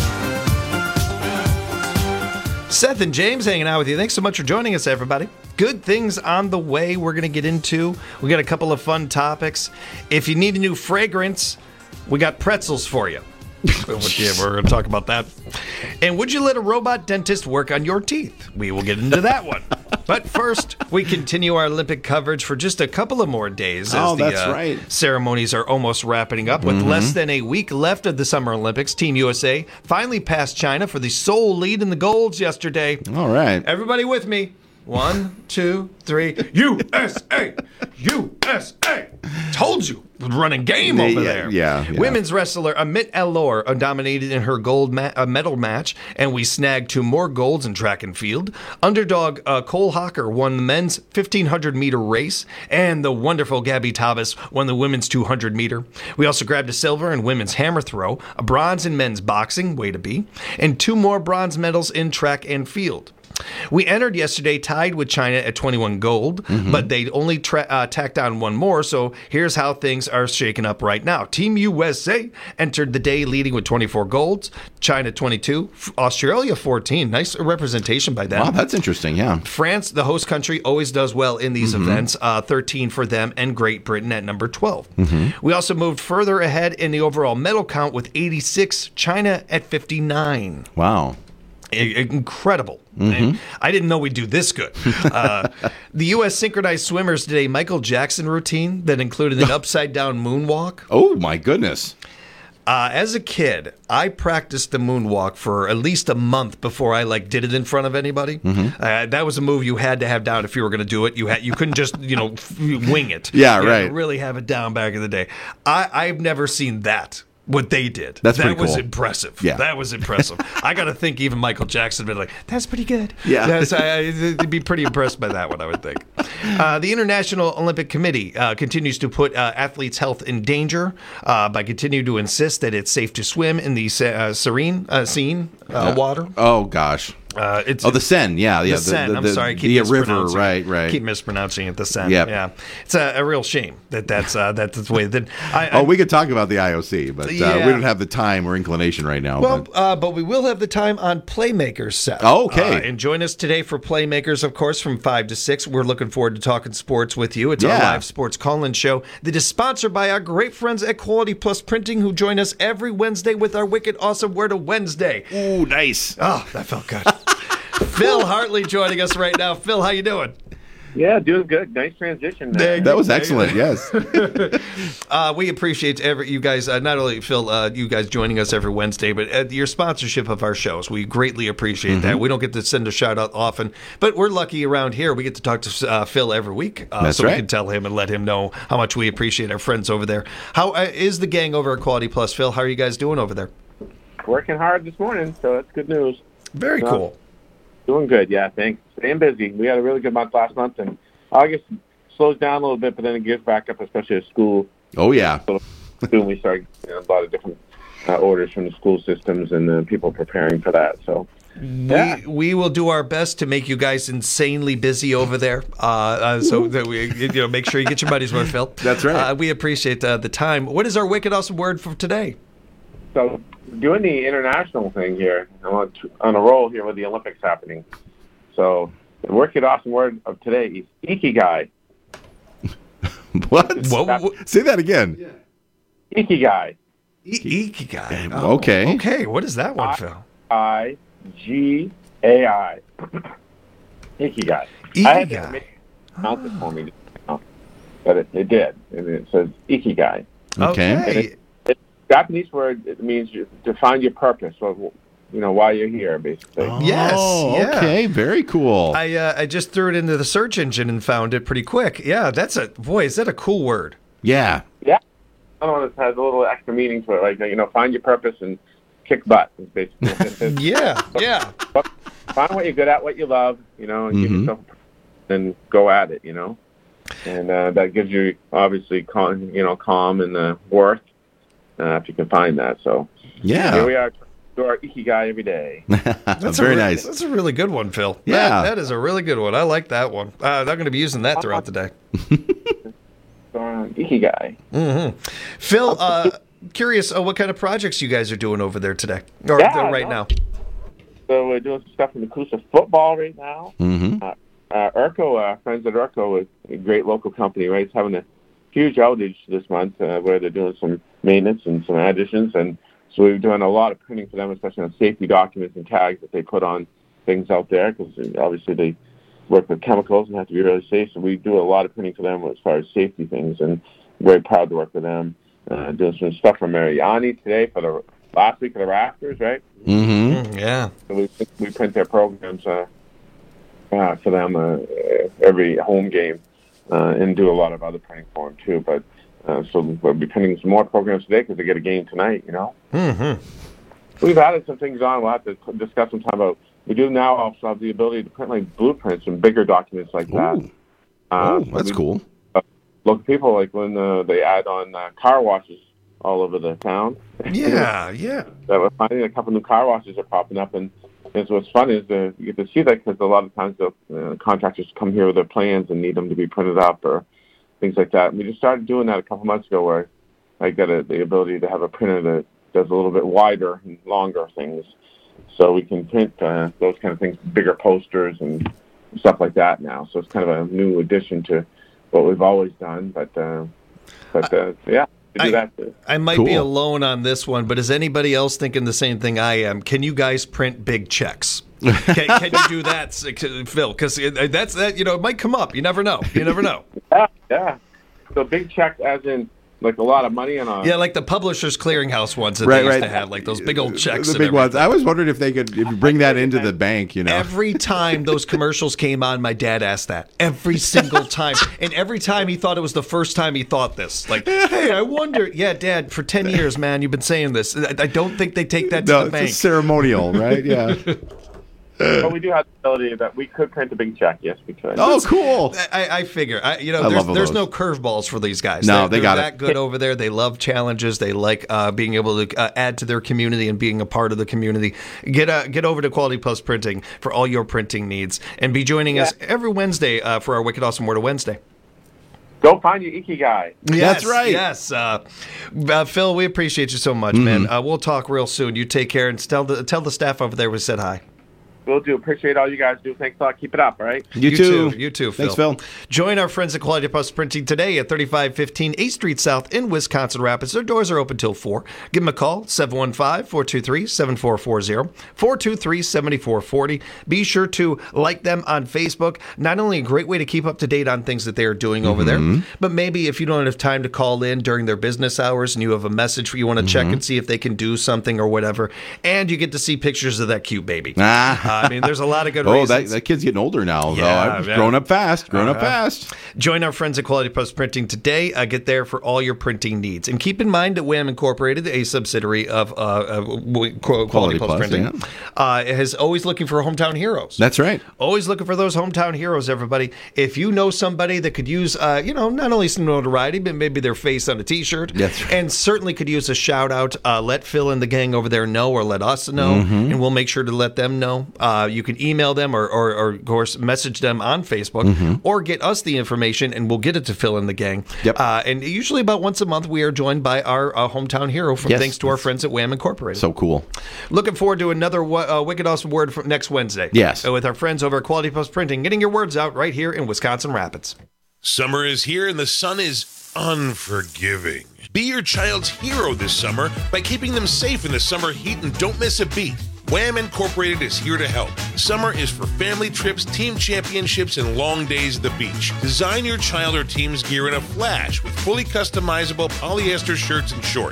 Seth and James hanging out with you. Thanks so much for joining us, everybody. Good things on the way we're going to get into. We got a couple of fun topics. If you need a new fragrance, we got pretzels for you. Yeah, we're going to talk about that. And would you let a robot dentist work on your teeth? We will get into that one. But first, we continue our Olympic coverage for just a couple of more days. As Oh, the, that's uh, right. ceremonies are almost wrapping up. With Mhm. less than a week left of the Summer Olympics, Team U S A finally passed China for the sole lead in the golds yesterday. All right. Everybody with me. One, two, three. U S A! U S A! Told you. Running game over Yeah, there. yeah, yeah. Women's wrestler Amit Elor dominated in her gold ma- uh, medal match, and we snagged two more golds in track and field. Underdog uh, Cole Hocker won the men's fifteen hundred meter race, and the wonderful Gabby Tabbas won the women's two hundred meter. We also grabbed a silver in women's hammer throw, a bronze in men's boxing, way to be, and two more bronze medals in track and field. We entered yesterday tied with China at twenty-one gold, Mm-hmm. but they only tra- uh, tacked on one more, so here's how things are shaken up right now. Team U S A entered the day leading with twenty-four golds, China twenty-two, F- Australia fourteen. Nice representation by them. Wow, that's interesting, yeah. France, the host country, always does well in these Mhm. events, uh, thirteen for them, and Great Britain at number twelve. Mhm. We also moved further ahead in the overall medal count with eighty-six, China at fifty-nine. Wow. I- Incredible. Mhm. I didn't know we'd do this good. Uh, the U S synchronized swimmers did a Michael Jackson routine that included an upside down moonwalk. Oh, my goodness. Uh, as a kid, I practiced the moonwalk for at least a month before I like did it in front of anybody. Mhm. Uh, that was a move you had to have down if you were going to do it. You had you couldn't just you know f- wing it. Yeah, You had to right. really have it down back in the day. I, I've never seen that. What they did. That's that pretty was cool. impressive. Yeah. That was impressive. I got to think even Michael Jackson would be like, that's pretty good. Yeah. That's, I, I'd be pretty impressed by that one, I would think. Uh, the International Olympic Committee uh, continues to put uh, athletes' health in danger uh, by continuing to insist that it's safe to swim in the uh, serene uh, scene uh, Uh, water. Oh, gosh. Uh, it's oh, the Seine, yeah. yeah the Seine. I'm sorry, I keep the river, mispronouncing it. right, right. Keep mispronouncing it. The Seine. Yep. Yeah, it's a, a real shame that that's uh, that's the way that. I, oh, I, we could talk about the I O C, but uh, Yeah. we don't have the time or inclination right now. Well, but. uh, but we will have the time on Playmakers, Seth. Oh, okay. Uh, and join us today for Playmakers, of course, from five to six. We're looking forward to talking sports with you. It's our Yeah. live sports call-in show that is sponsored by our great friends at Quality Plus Printing, who join us every Wednesday with our wicked awesome Word of Wednesday. Ooh, nice. Oh, that felt good. Phil Hartley joining us right now. Phil, how you doing? Yeah, doing good. Nice transition. There- That was there you excellent, go. yes. Uh, we appreciate every you guys, uh, not only Phil, uh, you guys joining us every Wednesday, but uh, your sponsorship of our shows. We greatly appreciate that. Mhm. We don't get to send a shout out often, but we're lucky around here. We get to talk to uh, Phil every week, uh, That's so we right. can tell him and let him know how much we appreciate our friends over there. How uh, is the gang over at Quality Plus, Phil? How are you guys doing over there? Working hard this morning, so that's good news. Very Uh, cool. Doing good, yeah, thanks. Staying busy. We had a really good month last month, and August slows down a little bit, but then it gets back up, especially at school. Oh, yeah. So soon we start you know, a lot of different uh, orders from the school systems and uh, people preparing for that. So, yeah. We, we will do our best to make you guys insanely busy over there. Uh, uh, so that we, you know, make sure you get your money's worth, Phil. That's right. Uh, we appreciate uh, the time. What is our wicked awesome word for today? So doing the international thing here, I'm on, on a roll here with the Olympics happening. So the wicked awesome word of today is ikigai. What? Say that again. Ikigai. Ikigai. Oh, okay. Okay. What is that one, Phil? I G A I. Ikigai. I had to make it pronounce it for me, just now, but it, it did, and it says ikigai. Okay. And it, it's a Japanese word. It means you- to find your purpose. So you know, while you're here, basically. Oh, Yes, yeah. okay, very cool. I uh, I just threw it into the search engine and found it pretty quick. Yeah, that's a boy. Is that a cool word? Yeah. Yeah. Another one that has a little extra meaning to it, like, you know, find your purpose and kick butt, is basically. yeah, yeah. Find what you're good at, what you love, you know, and give Mhm. yourself, and go at it, you know. And uh, that gives you, obviously, calm, you know, calm and uh, worth, uh, if you can find that. So, Yeah. here we are, do our Ikigai every day. That's Very a re- nice. That's a really good one, Phil. Yeah. That- that is a really good one. I like that one. Uh, I'm going to be using that throughout the day. Uh, Ikigai. Mm-hmm. Phil, uh, curious uh, what kind of projects you guys are doing over there today, or Yeah, there right no. now. So we're doing some stuff in inclusive football right now. Mm-hmm. Uh, uh, Urco, uh, friends at Urco, is a great local company, right? It's having a huge outage this month uh, where they're doing some maintenance and some additions. And so we've done a lot of printing for them, especially on safety documents and tags that they put on things out there, because obviously they work with chemicals and have to be really safe. So we do a lot of printing for them as far as safety things, and very proud to work with them. Uh, doing some stuff for Mariani today for the last week of the Raptors, right? Mm-hmm. Yeah. So we we print their programs uh, uh, for them uh, every home game, uh, and do a lot of other printing for them too. But uh, so we'll be printing some more programs today because they get a game tonight. You know, Mm-hmm. we've added some things on. We'll have to discuss sometime about. We do now also have the ability to print like blueprints and bigger documents like that. Ooh. Uh, Oh, so that's we- cool. Uh, local people, like when uh, they add on uh, car washes all over the town. Yeah, yeah. That we're finding a couple new car washes are popping up, and, and so what's fun is uh, you get to see that because a lot of times the uh, contractors come here with their plans and need them to be printed up or things like that. And we just started doing that a couple months ago, where I got a, the ability to have a printer that does a little bit wider and longer things, so we can print uh, those kind of things, bigger posters and stuff like that now. So it's kind of a new addition to what we've always done, but uh, but uh, yeah. To do I, that too. I might Cool. be alone on this one, but is anybody else thinking the same thing I am? Can you guys print big checks? Can, can you do that, Phil? Because that's that. You know, it might come up. You never know. You never know. Yeah, yeah. So big checks, as in like a lot of money on a. Yeah, like the Publishers Clearinghouse ones that Right, they used right. to have, like those big old checks. The and big ones. everything. I was wondering if they could if you bring that into the bank, you know. Every time those commercials came on, my dad asked that. Every single time. And every time he thought it was the first time he thought this. Like, hey, I wonder. Yeah, Dad, for ten years, man, you've been saying this. I I don't think they take that to No, the it's bank. a ceremonial, right? Yeah. But we do have the ability that we could print a big check. Yes, we could. Oh, cool. I, I figure. I, you know, I there's, love there's those. no curveballs for these guys. No, they're, they they're got that it. good over there. They love challenges. They like uh, being able to uh, add to their community and being a part of the community. Get uh, get over to Quality Plus Printing for all your printing needs, and be joining us every Wednesday uh, for our Wicked Awesome Word of Wednesday. Go find your Ikigai. Yes, right. Yes, uh, uh, Phil, we appreciate you so much, Mm-hmm. man. Uh, we'll talk real soon. You take care and tell the tell the staff over there we said hi. Will do. Appreciate all you guys do. Thanks a lot. Keep it up, all right? You, too. You too, Phil. Thanks, Phil. Join our friends at Quality Plus Printing today at thirty-five fifteen eighth Street South in Wisconsin Rapids. Their doors are open till four. Give them a call, seven one five, four two three, seven four four zero, four two three, seven four four zero. Be sure to like them on Facebook. Not only a great way to keep up to date on things that they are doing over Mm-hmm. there, but maybe if you don't have time to call in during their business hours and you have a message you want to check Mm-hmm. and see if they can do something or whatever, and you get to see pictures of that cute baby. Ah. Uh, I mean, there's a lot of good Oh, reasons. that, that kid's getting older now. Yeah, though. I've yeah. grown up fast. Grown up Uh-huh. fast. Join our friends at Quality Plus Printing today. Uh, get there for all your printing needs. And keep in mind that Wham Incorporated, a subsidiary of uh, uh, w- Quality, Quality Plus, Plus, Printing, uh, is always looking for hometown heroes. That's right. Always looking for those hometown heroes, everybody. If you know somebody that could use, uh, you know, not only some notoriety, but maybe their face on a T-shirt, That's right. and certainly could use a shout out, uh, let Phil and the gang over there know, or let us know, Mhm. and we'll make sure to let them know. Uh, you can email them or, or, or, of course, message them on Facebook, Mhm. or get us the information, and we'll get it to Phil and the gang. Yep. Uh, and usually about once a month, we are joined by our uh, hometown hero, from Yes. thanks to our friends at Wham Incorporated. So cool. Looking forward to another uh, Wicked Awesome Word from next Wednesday. Yes. Uh, with our friends over at Quality Plus Printing, getting your words out right here in Wisconsin Rapids. Summer is here and the sun is unforgiving. Be your child's hero this summer by keeping them safe in the summer heat and don't miss a beat. Wham Incorporated is here to help. Summer is for family trips, team championships, and long days at the beach. Design your child or team's gear in a flash with fully customizable polyester shirts and shorts.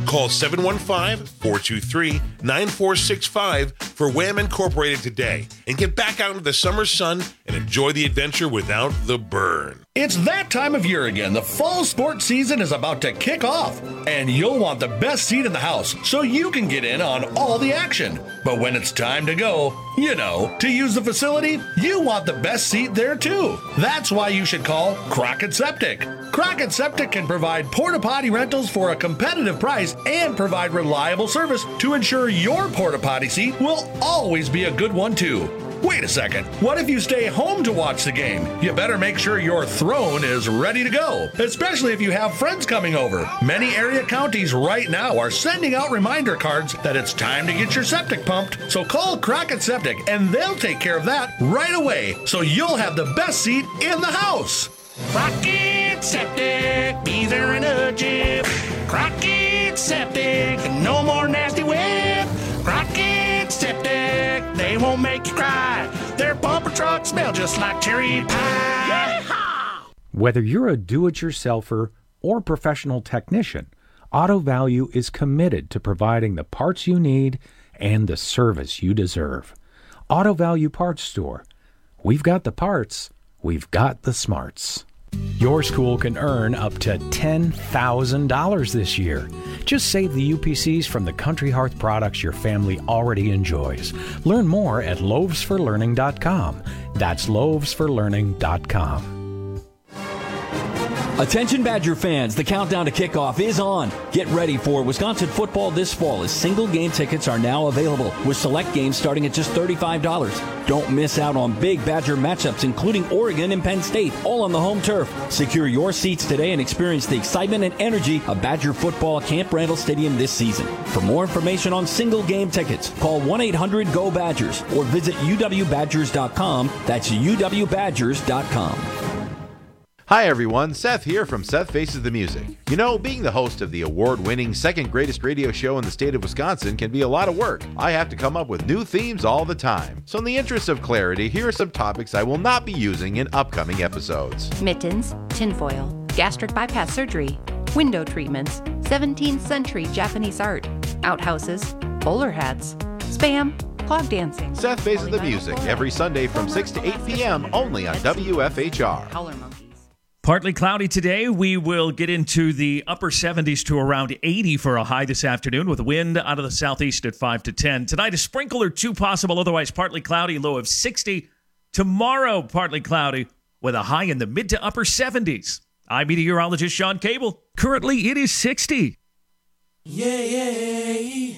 Call seven one five, four two three, nine four six five for Wham Incorporated today and get back out into the summer sun and enjoy the adventure without the burn. It's that time of year again. The fall sports season is about to kick off, and you'll want the best seat in the house so you can get in on all the action. But when it's time to go, you know, to use the facility, you want the best seat there too. That's why you should call Crockett Septic. Crockett Septic can provide porta potty rentals for a competitive price and provide reliable service to ensure your porta potty seat will always be a good one too. Wait a second. What if you stay home to watch the game? You better make sure your throne is ready to go, especially if you have friends coming over. Many area counties right now are sending out reminder cards that it's time to get your septic pumped. So call Crockett Septic and they'll take care of that right away, so you'll have the best seat in the house. Crockett Septic, be there in a jiff. Crockett Septic, no more nasty whip. Crockett Septic, they won't make you cry. Their bumper trucks smell just like cherry pie. Yeehaw! Whether you're a do-it-yourselfer or professional technician, Auto Value is committed to providing the parts you need and the service you deserve. Auto Value Parts Store. We've got the parts. We've got the smarts. Your school can earn up to ten thousand dollars this year. Just save the U P Cs from the Country Hearth products your family already enjoys. Learn more at loaves for learning dot com. That's loaves for learning dot com. Attention Badger fans, the countdown to kickoff is on. Get ready for Wisconsin football this fall as single game tickets are now available with select games starting at just thirty-five dollars. Don't miss out on big Badger matchups including Oregon and Penn State, all on the home turf. Secure your seats today and experience the excitement and energy of Badger football at Camp Randall Stadium this season. For more information on single game tickets, call one eight hundred go Badgers or visit u w badgers dot com. That's u w badgers dot com. Hi everyone, Seth here from Seth Faces the Music. You know, being the host of the award-winning second greatest radio show in the state of Wisconsin can be a lot of work. I have to come up with new themes all the time. So in the interest of clarity, here are some topics I will not be using in upcoming episodes. Mittens, tinfoil, gastric bypass surgery, window treatments, seventeenth century Japanese art, outhouses, bowler hats, spam, clog dancing. Seth Faces the Music every Sunday from six to eight p.m. only on W F H R. Partly cloudy today. We will get into the upper seventies to around eighty for a high this afternoon with wind out of the southeast at five to ten. Tonight, a sprinkle or two possible, otherwise partly cloudy, low of sixty. Tomorrow, partly cloudy with a high in the mid to upper seventies. I'm meteorologist Sean Cable. Currently, it is sixty. Yeah, yeah,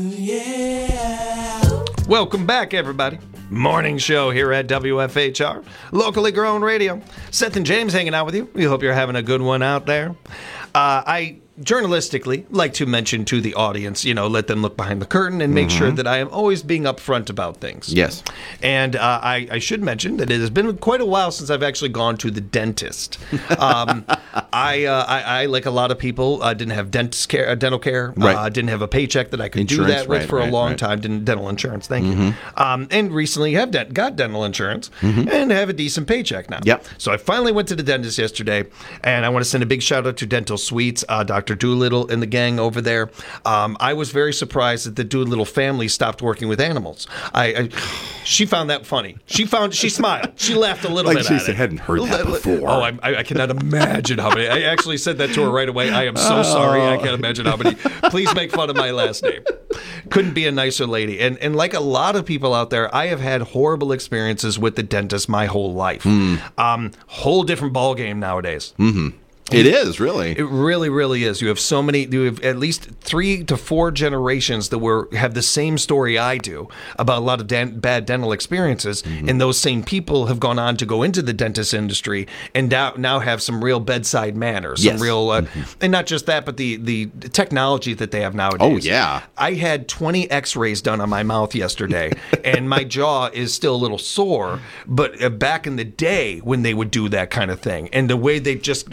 yeah. Welcome back, everybody. Morning show here at W F H R, locally grown radio. Seth and James hanging out with you. We hope you're having a good one out there. Uh, I journalistically like to mention to the audience, you know, let them look behind the curtain and make Mm-hmm. sure that I am always being upfront about things. Yes. And uh, I, I should mention that it has been quite a while since I've actually gone to the dentist. Um, I, uh, I, I, like a lot of people, uh, didn't have dentist care, uh, dental care. Right. Uh, didn't have a paycheck that I could Insurance, do that with right, for right, a long right. time. Didn't dental insurance. Thank Mhm. you. Um, and recently have de- got dental insurance Mhm. and have a decent paycheck now. Yep. So I finally went to the dentist yesterday, and I want to send a big shout out to Dental Suites, uh, Doctor Doolittle and the gang over there. Um, I was very surprised that the Doolittle family stopped working with animals. I, I she found that funny. She found she smiled. She laughed a little Like bit she at said, it. hadn't heard that before. Oh, I, I cannot imagine how many. I actually said that to her right away. I am so sorry. I can't imagine how many. Please make fun of my last name. Couldn't be a nicer lady. And and like a lot of people out there, I have had horrible experiences with the dentist my whole life. Mm. Um, whole different ball game nowadays. Mm-hmm. It is, really. It really, really is. You have so many, you have at least three to four generations that were have the same story I do about a lot of dan- bad dental experiences. Mm-hmm. And those same people have gone on to go into the dentist industry and now, now have some real bedside manners. Yes. Some real, uh, Mm-hmm. and not just that, but the, the technology that they have nowadays. Oh, yeah. I had twenty x-rays done on my mouth yesterday, and my jaw is still a little sore. But uh, back in the day when they would do that kind of thing, and the way they just, you know, I'm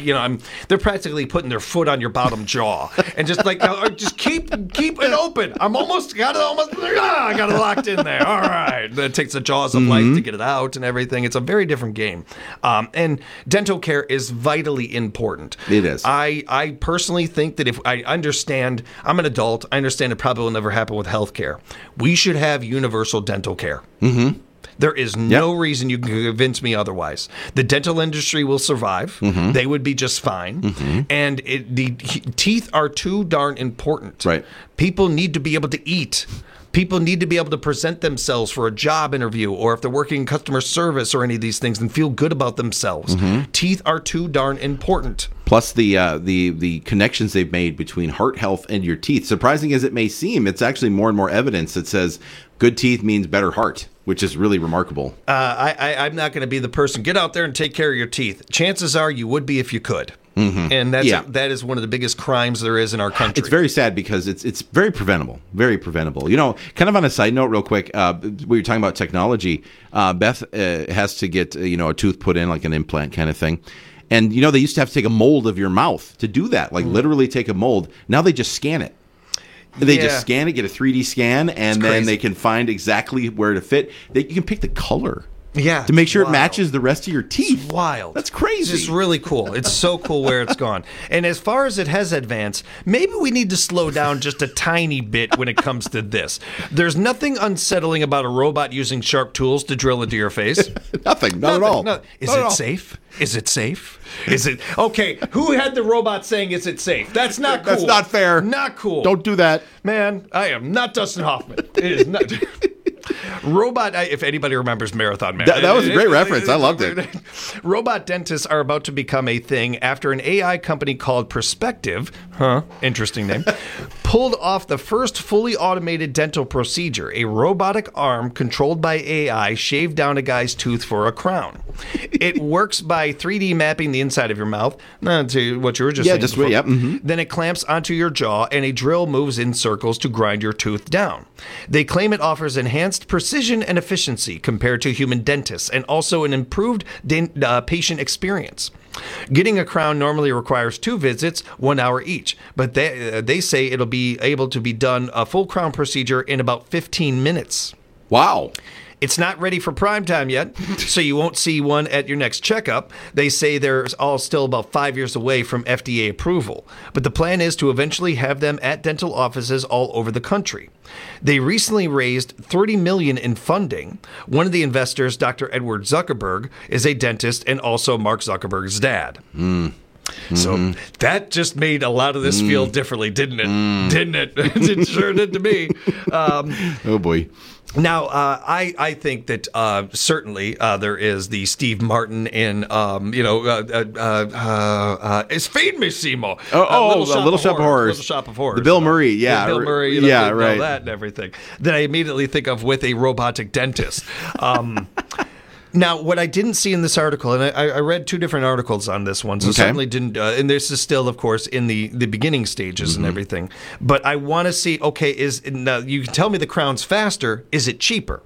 they're practically putting their foot on your bottom jaw and just like, uh, just keep keep it open. I'm almost got it almost. Ah, I got it locked in there. All right. Then it takes the jaws of mm-hmm. life to get it out and everything. It's a very different game. Um, and dental care is vitally important. It is. I I personally think that if I understand, I'm an adult. I understand it probably will never happen with healthcare. We should have universal dental care. Mm-hmm. There is no yep. reason you can convince me otherwise. The dental industry will survive. Mm-hmm. They would be just fine. Mm-hmm. And it, the teeth are too darn important. Right. People need to be able to eat. People need to be able to present themselves for a job interview, or if they're working in customer service or any of these things, and feel good about themselves. Mm-hmm. Teeth are too darn important. Plus the uh, the the connections they've made between heart health and your teeth. Surprising as it may seem, it's actually more and more evidence that says good teeth means better heart, which is really remarkable. Uh, I, I, I'm not going to be the person. Get out there and take care of your teeth. Chances are you would be if you could. Mm-hmm. And that's yeah. a, that is one of the biggest crimes there is in our country. It's very sad because it's it's very preventable, very preventable. You know, kind of on a side note, real quick, uh, we were talking about technology. Uh, Beth uh, has to get uh, you know a tooth put in, like an implant kind of thing. And you know they used to have to take a mold of your mouth to do that, like mm. literally take a mold. Now they just scan it. They yeah. just scan it, get a three D scan, and then they can find exactly where to fit. They, you can pick the color. Yeah, to make sure wild. it matches the rest of your teeth. It's wild. That's crazy. It's just really cool. It's so cool where it's gone. And as far as it has advanced, maybe we need to slow down just a tiny bit when it comes to this. There's nothing unsettling about a robot using sharp tools to drill into your face. Nothing. Not Nothing, at all. No. Is not it safe? Is it safe? Is it okay? Who had the robot saying, "Is it safe"? That's not cool. That's not fair. Not cool. Don't do that, man. I am not Dustin Hoffman. It is not. Robot, if anybody remembers Marathon Man. That, that was a great reference. I loved it. Robot dentists are about to become a thing after an A I company called Perspective, huh, interesting name, pulled off the first fully automated dental procedure. A robotic arm controlled by A I shaved down a guy's tooth for a crown. It works by three D mapping the inside of your mouth, not to what you were just yeah, saying. Just wait, yep. Mm-hmm. Then it clamps onto your jaw, and a drill moves in circles to grind your tooth down. They claim it offers enhanced precision and efficiency compared to human dentists, and also an improved dent, uh, patient experience. Getting a crown normally requires two visits, one hour each, but they uh, they say it'll be able to be done a full crown procedure in about fifteen minutes. Wow. It's not ready for prime time yet, so you won't see one at your next checkup. They say they're all still about five years away from F D A approval, but the plan is to eventually have them at dental offices all over the country. They recently raised thirty million dollars in funding. One of the investors, Doctor Edward Zuckerberg, is a dentist and also Mark Zuckerberg's dad. Mm. So mm-hmm. that just made a lot of this mm. feel differently, didn't it? Mm. Didn't it? It sure did to me. Um, oh, boy. Now, uh, I, I think that uh, certainly uh, there is the Steve Martin in, um, you know, uh, uh, uh, uh, it's Feed Me Seymour. Oh, uh, oh Little, Shop, Little of Shop of Horrors. Little Shop of Horrors. The Bill Murray, yeah. The Bill Murray, you know, yeah, you know, right. that and everything. That I immediately think of with a robotic dentist. Um Now, what I didn't see in this article, and I, I read two different articles on this one, so okay. certainly didn't, uh, and this is still, of course, in the, the beginning stages mm-hmm. and everything, but I want to see, okay, is now you can tell me the crown's faster, is it cheaper?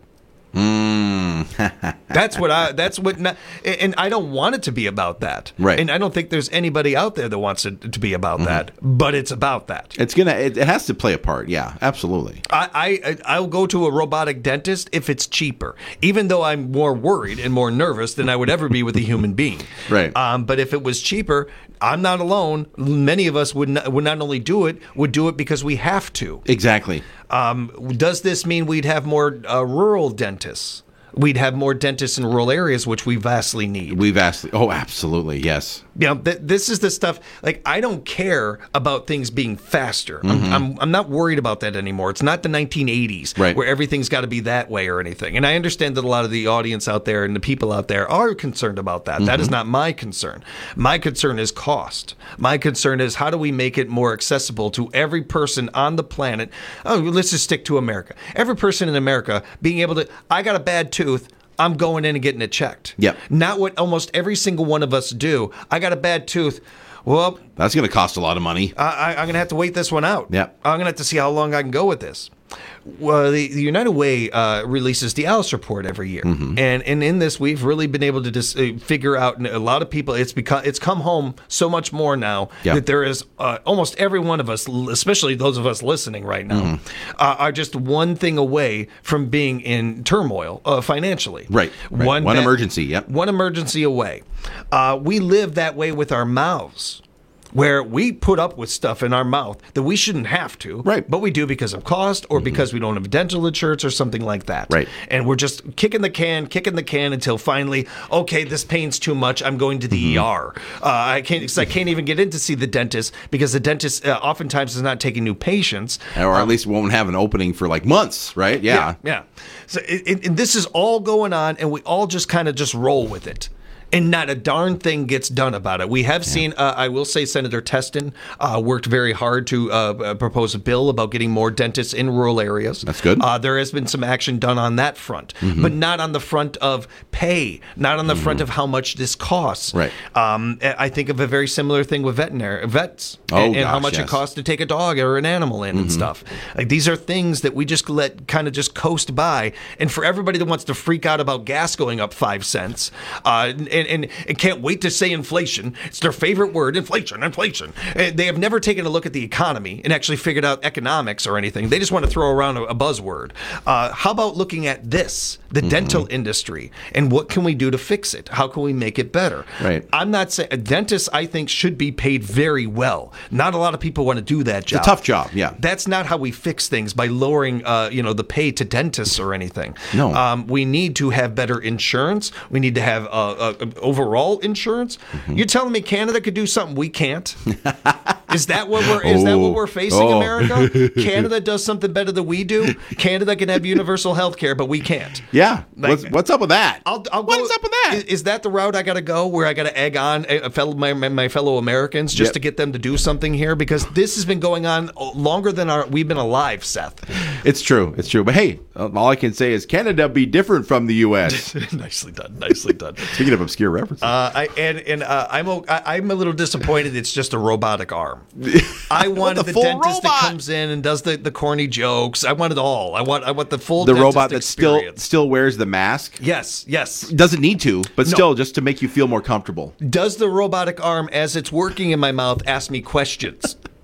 Mm. That's what I. That's what. Not, and I don't want it to be about that. Right. And I don't think there's anybody out there that wants it to be about mm-hmm. that. But it's about that. It's gonna. It, it has to play a part. Yeah, absolutely. I, I I'll go to a robotic dentist if it's cheaper, even though I'm more worried and more nervous than I would ever be with a human being. Right. Um. But if it was cheaper, I'm not alone. Many of us would not, would not only do it, would do it because we have to. Exactly. Um, does this mean we'd have more uh, rural dentists? We'd have more dentists in rural areas, which we vastly need. We vastly, oh, absolutely, yes. You know, th- this is the stuff, like, I don't care about things being faster. Mm-hmm. I'm, I'm I'm not worried about that anymore. It's not the nineteen eighties right. where everything's got to be that way or anything. And I understand that a lot of the audience out there and the people out there are concerned about that. Mm-hmm. That is not my concern. My concern is cost. My concern is how do we make it more accessible to every person on the planet? Oh, let's just stick to America. Every person in America being able to, I got a bad tooth, I'm going in and getting it checked. Yep. Not what almost every single one of us do. I got a bad tooth. Well, that's going to cost a lot of money. I, I, I'm going to have to wait this one out. Yep. I'm going to have to see how long I can go with this. Well, the, the United Way uh, releases the Alice Report every year, Mm-hmm. and and in this we've really been able to just uh, figure out. And a lot of people, it's become it's come home so much more now Yeah. that there is uh, almost every one of us, especially those of us listening right now, Mm-hmm. uh, are just one thing away from being in turmoil uh, financially. Right, right. One bad- emergency, yep. One emergency away. Uh, we live that way with our mouths, where we put up with stuff in our mouth that we shouldn't have to, right? But we do because of cost or because we don't have dental insurance or something like that, Right. And we're just kicking the can, kicking the can until finally, okay, this pain's too much. I'm going to the E R. Uh, I can't. 'cause I can't even get in to see the dentist because the dentist uh, oftentimes is not taking new patients, Or at least won't have an opening for like months, right? Yeah. yeah. yeah. So it, it, and this is all going on, and we all just kind of just roll with it. And not a darn thing gets done about it. We have seen, uh, I will say, Senator Teston uh, worked very hard to uh, propose a bill about getting more dentists in rural areas. That's good. Uh, there has been some action done on that front, Mhm. but not on the front of pay, not on the front of how much this costs. Right. Um, I think of a very similar thing with veterinary vets Oh, and, and how gosh, much yes. it costs to take a dog or an animal in and Mhm. stuff. Like these are things that we just let kind of just coast by. And for everybody that wants to freak out about gas going up five cents, uh, and, and, and can't wait to say inflation, it's their favorite word, inflation, inflation. Uh, They have never taken a look at the economy and actually figured out economics or anything. They just want to throw around a, a buzzword. Uh, how about looking at this, the Mm-hmm. dental industry, and what can we do to fix it? How can we make it better? Right. I'm not saying dentists, I think, should be paid very well. Not a lot of people want to do that job. It's a tough job, yeah. That's not how we fix things by lowering, uh, you know, the pay to dentists or anything. No. Um, we need to have better insurance. We need to have uh, uh, overall insurance. Mm-hmm. You're telling me Canada could do something we can't? Is that what we're is that what Oh. we're facing, Oh. America? Canada does something better than we do. Canada can have universal health care, but we can't. Yeah. Like- what's, what's up with that? I'll, I'll What's up with that? Is, is that the route I got to go, where I got to egg on a fellow my, my, my fellow Americans just Yep. to get them to do something here? Because this has been going on longer than our we've been alive, Seth. It's true. It's true. But hey, all I can say is Canada be different from the U S Nicely done. Nicely done. Speaking of obscure references. Uh, I, and and uh, I'm o- I, I'm a little disappointed. It's just a robotic arm. I wanted the the, full dentist robot. that comes in and does the, the corny jokes. I want it all. I want I want the full the dentist robot that still experience. still wears the mask. Yes, yes. Doesn't need to, but No. still just to make you feel more comfortable. Does the robotic arm, as it's working in my mouth, ask me questions?